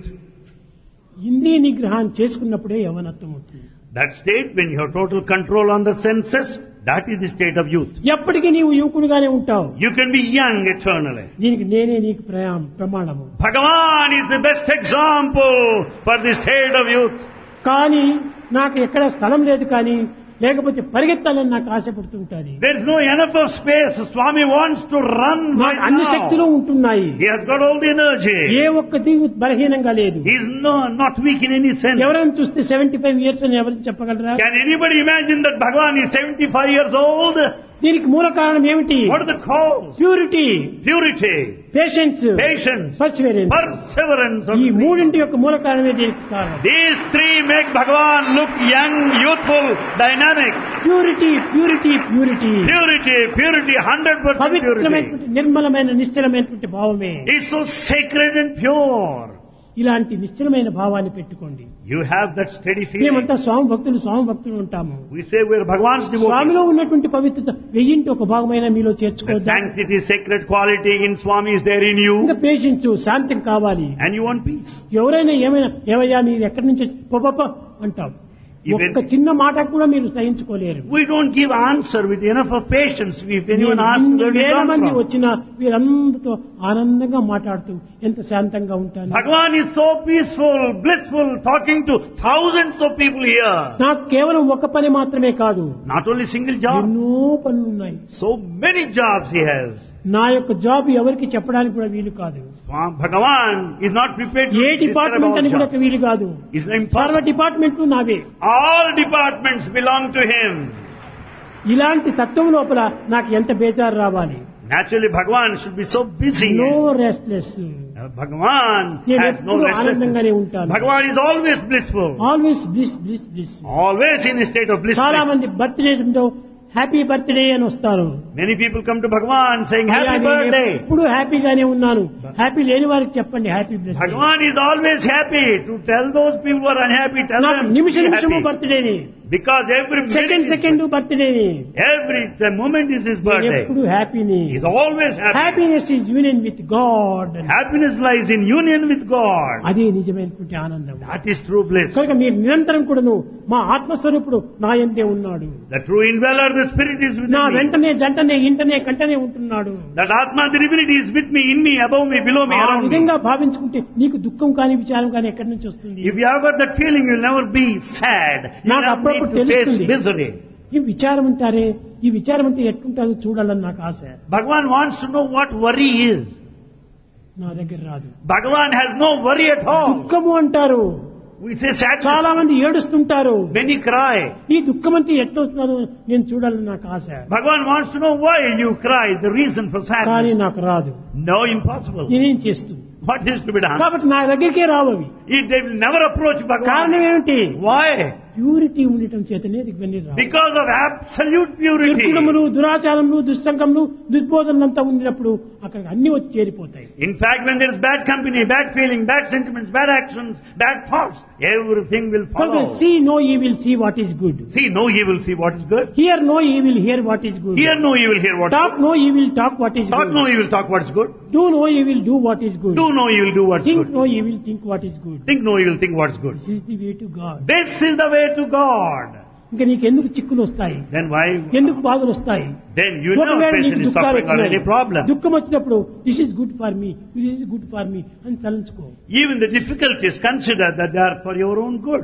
ఇంద్రియ నిగ్రహాన్ని చేసుకున్నప్పుడే యవ్వనత్వం ఉంటుంది. That state, when you have total control on the senses, that is the state of youth. ఎప్పటికీ నీవు యువకుడుగానే ఉంటావు. You can be young eternally. దీనికి నేనే నీకు ప్రయాణం ప్రమాణము. Bhagavan is the best example for the state of youth. కానీ నాకు ఎక్కడ స్థలం లేదు, కానీ లేకపోతే పరిగెత్తాలని నాకు ఆశపడుతుంటాది. There is no enough of space. Swami wants to run right నాకు అన్ని శక్తులు now. ఉంటున్నాయి. He has got all the energy. ఏ ఒక్కటి బలహీనంగా లేదు. He is no, not weak in any sense. ఎవరైనా చూస్తే సెవెంటీ ఫైవ్ ఇయర్స్ అని ఎవరు చెప్పగలరా? Can anybody imagine that Bhagavan is seventy-five years old? దీనికి మూల కారణం ఏమిటి? What are the cause? Purity, Purity, patience, patience, Perseverance. perseverance. of ఈ the మూడింటి యొక్క మూల కారణమే దీనికి కారణం. These three make Bhagavan look young, youthful, dynamic. Purity, purity, purity. Purity, purity, one hundred percent purity. పవిత్రమైనటువంటి నిర్మలమైన నిశ్చలమైనటువంటి భావమే. Is so sacred and pure. ఇలాంటి నిశ్చలమైన భావాన్ని పెట్టుకోండి. You have that steady మేమంతా feeling. స్వామి భక్తులు, స్వామి భక్తులు ఉంటాము. We say we are Bhagavan's స్వామిలో devotees. ఉన్నటువంటి పవిత్రత వెయ్యింటి ఒక భాగమైన మీలో The చేర్చుకోవద్దా? sanctity, sacred quality in Swami is there in you. ఇంకా పేషెన్స్, శాంతం కావాలి. And you want peace. ఎవరైనా ఏమైనా ఏవయ్యా మీరు ఎక్కడి నుంచి పొపప అంటాం. Even- ఒక్క చిన్న మాట కూడా మీరు సహించుకోలేరు. We don't give answer with enough of patience. If anyone asks ఇన్ని where we వేల come మంది from. వచ్చినా వీరందరితో ఆనందంగా మాట్లాడుతూ ఎంత శాంతంగా ఉంటాను. Bhagavan is so peaceful, blissful, talking to thousands of people here. నాకు కేవలం ఒక పని మాత్రమే కాదు, Not only single job, ఎన్నో పనులు ఉన్నాయి. so many jobs he has. నా యొక్క జాబ్ ఎవరికి చెప్పడానికి కూడా వీలు కాదు. Swam- Bhagavan is not prepared to ఏ describe డిపార్ట్మెంట్ అని all కూడా jobs. వీలు కాదు. It's సర్వ impossible. డిపార్ట్మెంట్లు నావే. All departments belong to him. ఇలాంటి తత్వం లోపల నాకు ఎంత బేజారు రావాలి. Naturally, Bhagavan should be so busy. No restless. Uh, Bhagavan నేను has no ఎప్పుడూ ఆనందంగానే restlessness. ఉంటాను. Bhagavan is always blissful. Always bliss bliss bliss. Always in a state of bliss. చాలా మంది బర్త్డే హ్యాపీ బర్త్డే అని వస్తారు. Many people come to Bhagavan saying happy అయ్యా, నేను birthday. ఎప్పుడు హ్యాపీగానే ఉన్నాను. హ్యాపీ లేని వారికి చెప్పండి happy bless. Bhagavan is always happy. To tell those people who are unhappy, tell నాకు them నిమిష be నిమిషము happy. బర్త్డేని. Because every second minute is second బర్త్డేని every the moment is his birthday. ఎప్పుడు హ్యాపీని. He is always happy. Happiness is union with God. Happiness lies in union with God. అదే నిజమైనటువంటి ఆనందం. That is true bliss. కనుక మీరు నిరంతరం కూడాను మా ఆత్మస్వరూపుడు నా యందే ఉన్నాడు. The true indweller, the Spirit is within నా me. వెంటనే జంటనే ఇంటనే కంటనే ఉంటున్నాడు. That Atma, the divinity, is with me, in me, above me, below me, ఆ around me. విధంగా భావించుకుంటే నీకు దుఃఖం కానీ విచారం కానీ ఎక్కడి నుంచి వస్తుంది? If you have got that feeling, you'll never be sad. You నాకు never అప్పుడప్పుడు need to face తెలుస్తుంది. misery. ఈ విచారం అంటారే, ఈ విచారం అంటే ఎట్లుంటుందో చూడాలని నాకు ఆశ. Bhagavan wants to know what worry is. నా దగ్గర రాదు. Bhagavan has no worry at all. దుఃఖము అంటారు. We say sadness. చాలా మంది ఏడుస్తుంటారు. Many cry. ఈ దుఃఖం అంటే ఎట్లొస్తున్నదో నేను చూడాలని నాకు ఆశ. Bhagavan wants to know why you cry, the reason for కానీ sadness. నాకు రాదు. No, impossible. నేనేం చేస్తుంది? What is to be done? కాబట్టి నా దగ్గరికే రావు అవి. If they will never approach కారణం Bhagavan. ఏమిటి? Why? ప్యూరిటీ ఉండటం చేతనే ఇవన్నీ రావు. Because of absolute purity. దుర్గుణములు, దురాచారములు, దుస్సంగములు, దుర్బోధనలంతా ఉన్నప్పుడు అక్కడ అన్ని వచ్చి చేరిపోతాయి. In fact, when there is bad company, bad feeling, bad sentiments, bad actions, bad thoughts, everything will follow. See no evil, see what is good. See no evil, see what is good. Hear no evil, hear what is good. Hear no evil, hear what is Talk good. no evil, talk what is Talk good. no evil, talk what is good. Do no evil, do what is good. Do no evil, do what is Think good. no evil, think what is good. Think no evil, think what is good. This is the way to God. This is the way to God. ఇంకా నీకు ఎందుకు చిక్కులు వస్తాయి? Then why? ఎందుకు బాధలు వస్తాయి? Then you never ఒకవేళ face నీకు any దుఃఖాలు suffering or వచ్చినాయి. any problem. దుఃఖం వచ్చినప్పుడు this is good for me, this is good for me అని తలంచుకో. Even the difficulties, consider that they are for your own good.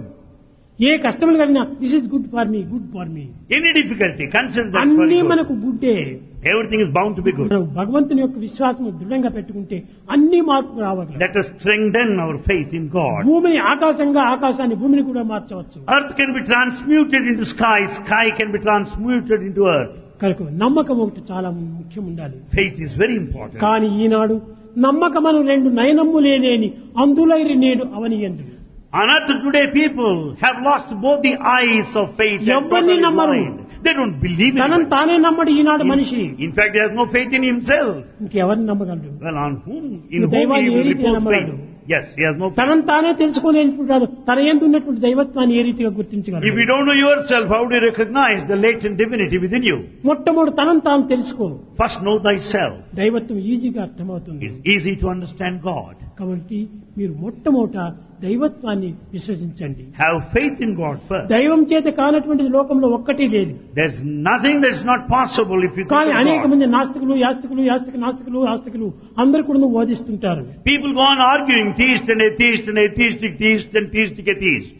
ఏ కష్టములు కలిగినా this is good for me, good for me. Any difficulty, consider that for అన్ని your good. మనకు గుడ్డే. Everything is bound to be good. మనం భగవంతుని యొక్క విశ్వాసం దృఢంగా పెట్టుకుంటే అన్ని మార్పులు రావాలి. Let us strengthen our faith in God. భూమిని ఆకాశంగా, ఆకాశాన్ని భూమిని కూడా మార్చవచ్చు. Earth can be transmuted into sky, sky can be transmuted into earth. కనుక నమ్మకం ఒకటి చాలా ముఖ్యం ఉండాలి. Faith is very important. కానీ ఈనాడు నమ్మకమను రెండు నయనమ్ములే లేని అందులైరి నేడు అవనియందుడు. On earth today people have lost both the eyes of faith and ఎవ్వరిని totally నమ్మరు. blind. They don't believe in తనను it. తానే నమ్మడు ఈనాడు మనిషి. In fact, he has no faith in himself. ఇంకెవరిని నమ్మగలడు? Well, on whom, in ఈ whom దైవాన్ని he A will రీతిగా repose నమ్మగలడు? faith? Yes, he has no faith. తనను తానే తెలుసుకోలేనుకుంటాడు. తన యందు ఉన్నటువంటి దైవత్వాన్ని ఏ రీతిగా గుర్తించగలడు? If you don't know yourself, how do you recognize the latent divinity within you? మొట్టమొదటి తనను తాను తెలుసుకో. First know thyself. దైవత్వం ఈజీగా అర్థమవుతుంది. It's easy to understand God. కాబట్టి మీరు మొట్టమొదట దైవత్వాన్ని విశ్వసించండి. Have faith in God first. దైవం చేత కానటువంటిది లోకంలో ఒక్కటి లేదు. There's nothing that's not possible if you think కానీ of అనేక God. మంది నాస్తికులు, యాస్తికులు, యాస్తిక నాస్తికులు, ఆస్తికులు అందరూ కూడా వాదిస్తుంటారు. People go on arguing, theist and atheist and atheistic theist and theistic atheist.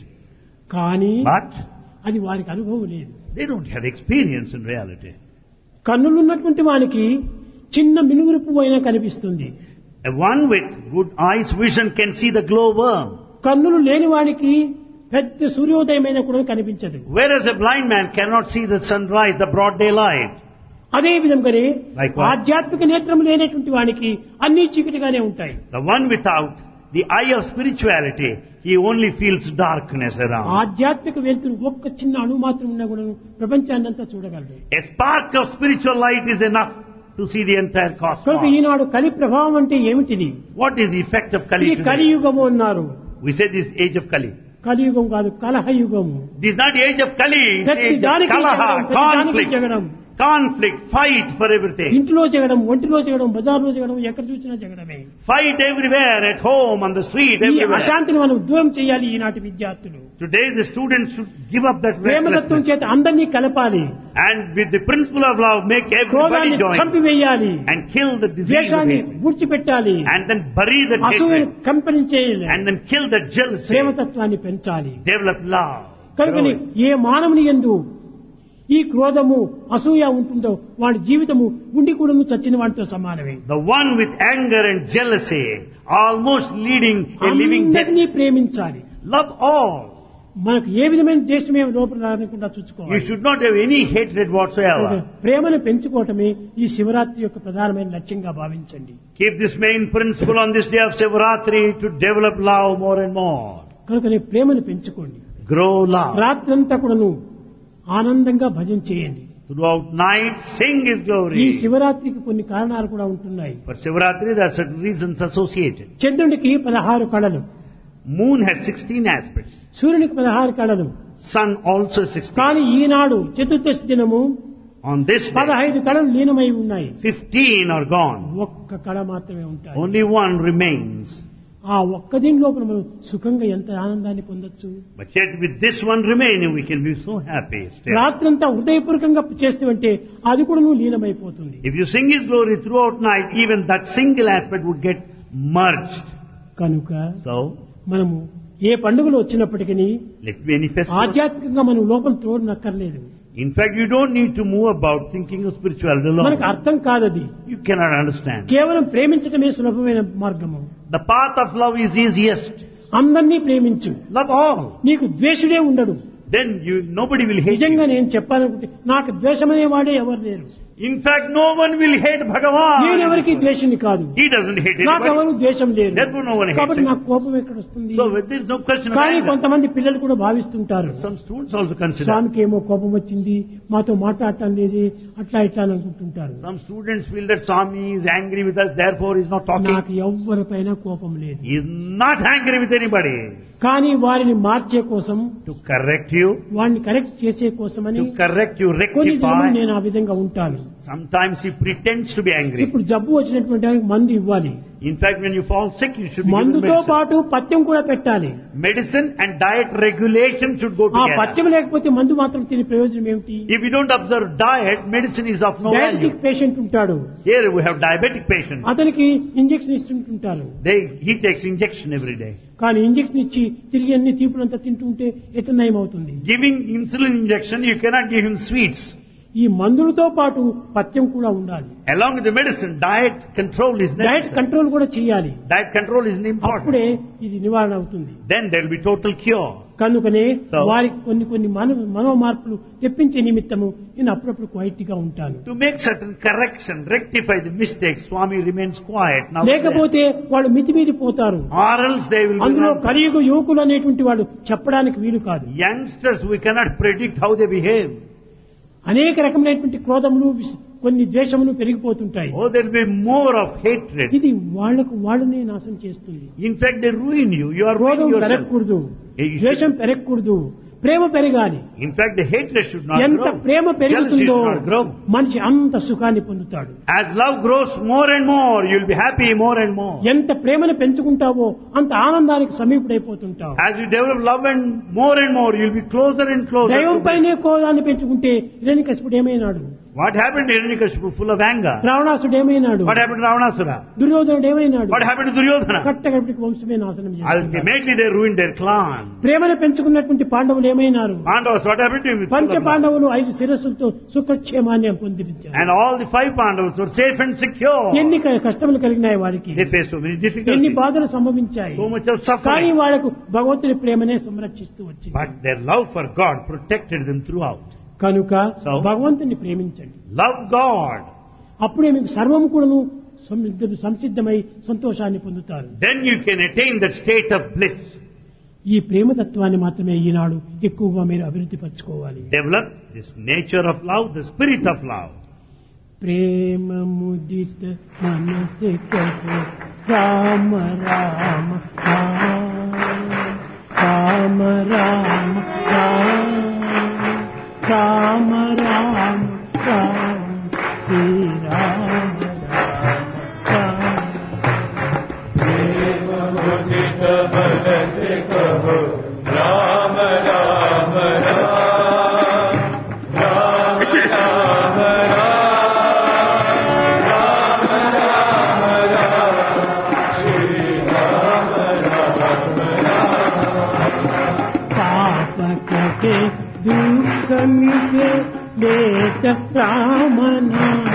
కానీ But అది వారికి అనుభవం లేదు. they don't have experience in reality. కన్నులున్నటువంటి వానికి చిన్న మినుగురు పువ్వు అయినా కనిపిస్తుంది. A one with good eyes vision can see the glowworm. కన్నులు లేని వానికి పెద్ద సూర్యోదయమైన కూడా కనిపించదు. Whereas a blind man cannot see the sunrise, the broad daylight. అదే విధంగానే Likewise. ఆధ్యాత్మిక నేత్రం లేనటువంటి వానికి అన్ని చీకటిగానే ఉంటాయి. The one without the eye of spirituality, he only feels darkness around. ఆధ్యాత్మిక వెలుతురు ఒక్క చిన్న అణు మాత్రం ఉన్నా కూడా ప్రపంచాన్ని అంతా చూడగలడు. A spark of spiritual light is enough to see the entire కనుక cosmos. ఈనాడు కలి ప్రభావం అంటే ఏమిటిది? What is the effect of Kali ఇది today? కలియుగము అన్నారు. We say this age of Kali. కలియుగం కాదు, కలహయుగము. This is not age of Kali, it's ప్రతి age of దానికి జగడం, Kalaha, ప్రతి దానికి conflict, Jagadam. conflict, fight for everything. ఇంట్లో జగడం, ఒంటిలో జగడం, బజార్లో జగడం, ఎక్కడ చూసినా జగడమే. Fight everywhere, at home, on the street, ఈ everywhere. అశాంతిని మనం దూరం చేయాలి ఈనాటి విద్యార్థులు. Today the students should give up that ప్రేమతత్వం restlessness చేత అందరినీ కలపాలి. and with the principle of love make everybody క్రోధాన్ని join చంపివేయాలి. and kill the disease of ద్వేషాన్ని hate విడిచిపెట్టాలి. and then bury the అసూయను hatred కంపెనీ చేయాలి. and then kill the jealousy. ప్రేమతత్వాన్ని పెంచాలి. Develop love. కనుకని Grow. ఏ మానవుని యందు ఈ క్రోధము అసూయ ఉంటుందో వాడి జీవితము గుండి కూడము చచ్చిన వాడితో సమానమే. The one with anger and jealousy almost leading a living death. అందరినీ ప్రేమించాలి. Love all. మనకు ఏ విధమైన ద్వేషమే లోపల రాకుండా You చూసుకోవాలి. should not have any hatred whatsoever. ప్రేమను పెంచుకోవటమే ఈ శివరాత్రి యొక్క ప్రధానమైన లక్ష్యంగా భావించండి. Keep this main principle on this day of Shivaratri to develop love more and more. కనుక ప్రేమను పెంచుకోండి. Grow love. రాత్రంతా కూడాను ఆనందంగా భజన చేయండి. Throughout night, sing His ఈ glory. శివరాత్రికి కొన్ని కారణాలు కూడా ఉంటున్నాయి. For Shivaratri, there are certain reasons associated. చంద్రునికి పదహారు కళలు, Moon has sixteen aspects. సూర్యునికి పదహారు కళలు, sun also is sixteen. కానీ ఈనాడు చతుర్దశి దినము On this day, పదహైదు కళలు లీనమై ఉన్నాయి. fifteen are gone. ఒక్క కళ మాత్రమే ఉంటాయి. Only one remains. ఆ ఒక్క దీని లోపల మనం సుఖంగా ఎంత ఆనందాన్ని పొందొచ్చు. But yet with this one remaining, we can be so happy. Still. రాత్రంతా హృదయపూర్వకంగా చేస్తూ అది కూడా నువ్వు లీనమైపోతుంది. If you sing His glory throughout night, even that single aspect would get merged. కనుక So, మనము ఏ పండుగలు వచ్చినప్పటికీ let me any festival. ఆధ్యాత్మికంగా మనం లోపల తోడనక్కర్లేదు. In fact, you don't need to move about thinking of spirituality మనకు alone. అర్థం కాదది. You cannot understand. కేవలం ప్రేమించడమే సులభమైన మార్గము. The path of love is easiest. అందరినీ ప్రేమించు. Love all. నీకు ద్వేషుడే ఉండడు. Then you nobody will hate నిజంగా you. నేను చెప్పాలనుకుంటే నాకు ద్వేషమనే వాడే ఎవరు లేరు. In fact, no one will hate Bhagavan. నేను ఎవరికి ద్వేషుని కాదు. He doesn't hate నాకు ఎవరు anybody. ద్వేషం లేదు. Therefore no one hates కాబట్టి him. నాకు కోపం ఎక్కడ వస్తుంది? So there is no question of కానీ anger. కొంతమంది పిల్లలు కూడా భావిస్తుంటారు, Some students also consider. స్వామికి ఏమో కోపం వచ్చింది, మాతో మాట్లాడటం లేదు, అట్లా ఇట్లా అని అనుకుంటుంటారు. Some students feel that Swami is angry with us, therefore he is not talking. నాకు ఎవ్వరిపైన కోపం లేదు. He is not angry with anybody. కానీ వారిని మార్చే కోసం, To correct you, వారిని కరెక్ట్ చేసే కోసమని to correct you, కొన్ని దినములు rectify. నేను ఆ విధంగా ఉంటాను. Sometimes he pretends to be angry. ఇప్పుడు జబ్బు వచ్చినటువంటి వారికి మందు ఇవ్వాలి. In fact, when you fall sick, you should be given మందుతో medicine. పాటు పథ్యం కూడా పెట్టాలి. Medicine and diet regulation should go ఆ together. పథ్యం లేకపోతే మందు మాత్రం తినే ప్రయోజనం ఏమిటి? If you don't observe diet, medicine is of no value. Diabetic patient ఉంటాడు, Here we have diabetic patient. అతనికి ఇంజెక్షన్ ఇస్తుంటుంటారు. They, he takes injection every day. కానీ ఇంజెక్షన్ ఇచ్చి తిరిగి అన్ని తీపులంతా తింటుంటే ఎట్లా నయం అవుతుంది? Giving insulin injection, you cannot give him sweets. ఈ మందులతో పాటు పథ్యం కూడా ఉండాలి. Along with the medicine, diet control is diet necessary. Control కూడా చేయాలి. Diet control is important. అప్పుడే ఇది నివారణ అవుతుంది. Then there will be total cure. కనుకనే So- వారికి కొన్ని కొన్ని మన మనో మార్పులు తెప్పించే నిమిత్తము నేను అప్పుడప్పుడు క్వైట్ గా ఉంటాను. To make certain correction, rectify the mistakes, Swami remains quiet now. and then. లేకపోతే వాళ్ళు మితిమీరి పోతారు. Or else they will be అందులో wrong. కలియుగ యువకులు అనేటువంటి వాళ్ళు చెప్పడానికి వీలు కాదు. Youngsters, we cannot predict how they behave. అనేక రకమైనటువంటి క్రోధములు, విస్- కొన్ని ద్వేషములు పెరిగిపోతుంటాయి. Oh, there will be more of hatred. ఇది వాళ్లకు వాళ్ళనే నాశనం చేస్తుంది. In fact, they ruin you. You are క్రోధం ruining yourself. పెరగకూడదు, You should- ద్వేషం పెరగకూడదు, ప్రేమ పెరగాలి. In fact, the hatred should not ఎంత grow. ప్రేమ Jealousy పెరుగుతుందో should not grow. మనిషి అంత సుఖాన్ని పొందుతాడు. As love grows more and more, you will be happy more and more. ఎంత ప్రేమను పెంచుకుంటావో అంత ఆనందానికి సమీపుడైపోతుంటావు. As you develop love and more and more, you will be closer and closer. దైవం to పైనే క్రోధాన్ని పెంచుకుంటే హిరణ్యకశిపుడు ఏమైనాడు? What happened to Hiranyakashipu? Full of anger. రావణాసుడు ఏమైనాడు? What happened to Ravanasura? దుర్యోధనుడు ఏమైనాడు? What happened to Duryodhana? కట్టగడికి వంశమే నాశనం చేశాడు. Ultimately, they ruined their clan. ప్రేమను పెంచుకున్నటువంటి పాండవులు ఏమైనారు? Pandavas, what happened to him? With పంచ full of love? పాండవులు ఐదు శిరస్సులతో సుఖక్షేమాన్ని పొందించారు. And all the five Pandavas were safe and secure. ఎన్ని క- కష్టములు కలిగినాయి వారికి, They faced so many ఎన్ని difficulties, బాధలు సంభవించాయి. so much of కానీ suffering. వాళ్ళకు భగవంతుని ప్రేమనే సంరక్షిస్తూ వచ్చింది. But their love for God protected them throughout. కనుక So- భగవంతుని ప్రేమించండి. Love God. అప్పుడే మీకు సర్వము కూడాను సంసిద్ధ- సంసిద్ధమై సంతోషాన్ని పొందుతారు. Then you can attain that state of bliss. ఈ ప్రేమతత్వాన్ని మాత్రమే ఈనాడు ఎక్కువగా మీరు అభివృద్ధి పరచుకోవాలి. Develop this nature of love, the spirit of love. ప్రేమ ముదిత మనసే కహో రామ రామ రామ రామ రామ రామ రామ రామ శ్రీ రామ రామ प्रेम मुदित मन से कहो राम राम राम राम राम राम राम राम श्री राम राम राम पाप कटे दुख मिटे लेत राम नाम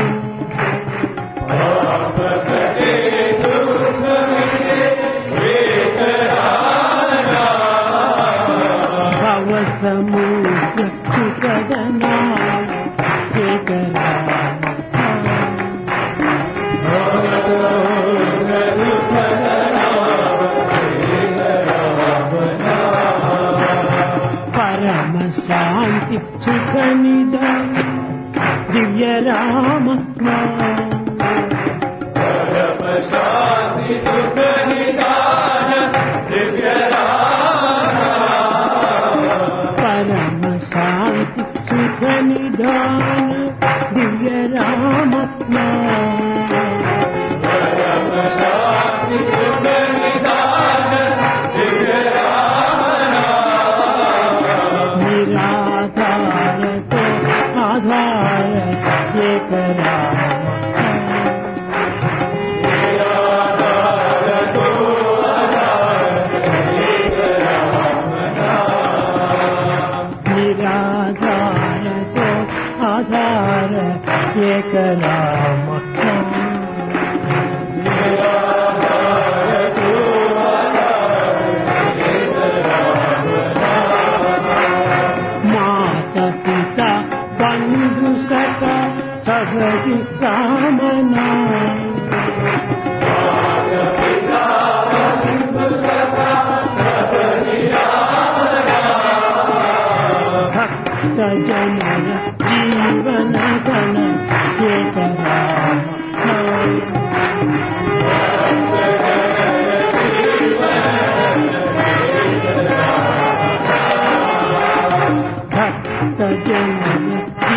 पाप कटे दुख मिटे वेद राम राम भव समुद्र सुखद नाम एक राम परम शांति सुख निदान दिव्य राम नाम परम शांति सुख निदान दिव्य राम परम నిధాన దివ్య రామ శాంతి సుఖ నిదాన దివ్య రామ నిరాధారతో ఆధార ఏక రామ నిరాధారతో ఆధార ఏక రామ మాత పిత బంధు సఖ సహజి కామనా భక్త జనన జీవన గణ ఏక రామ భక్త జనన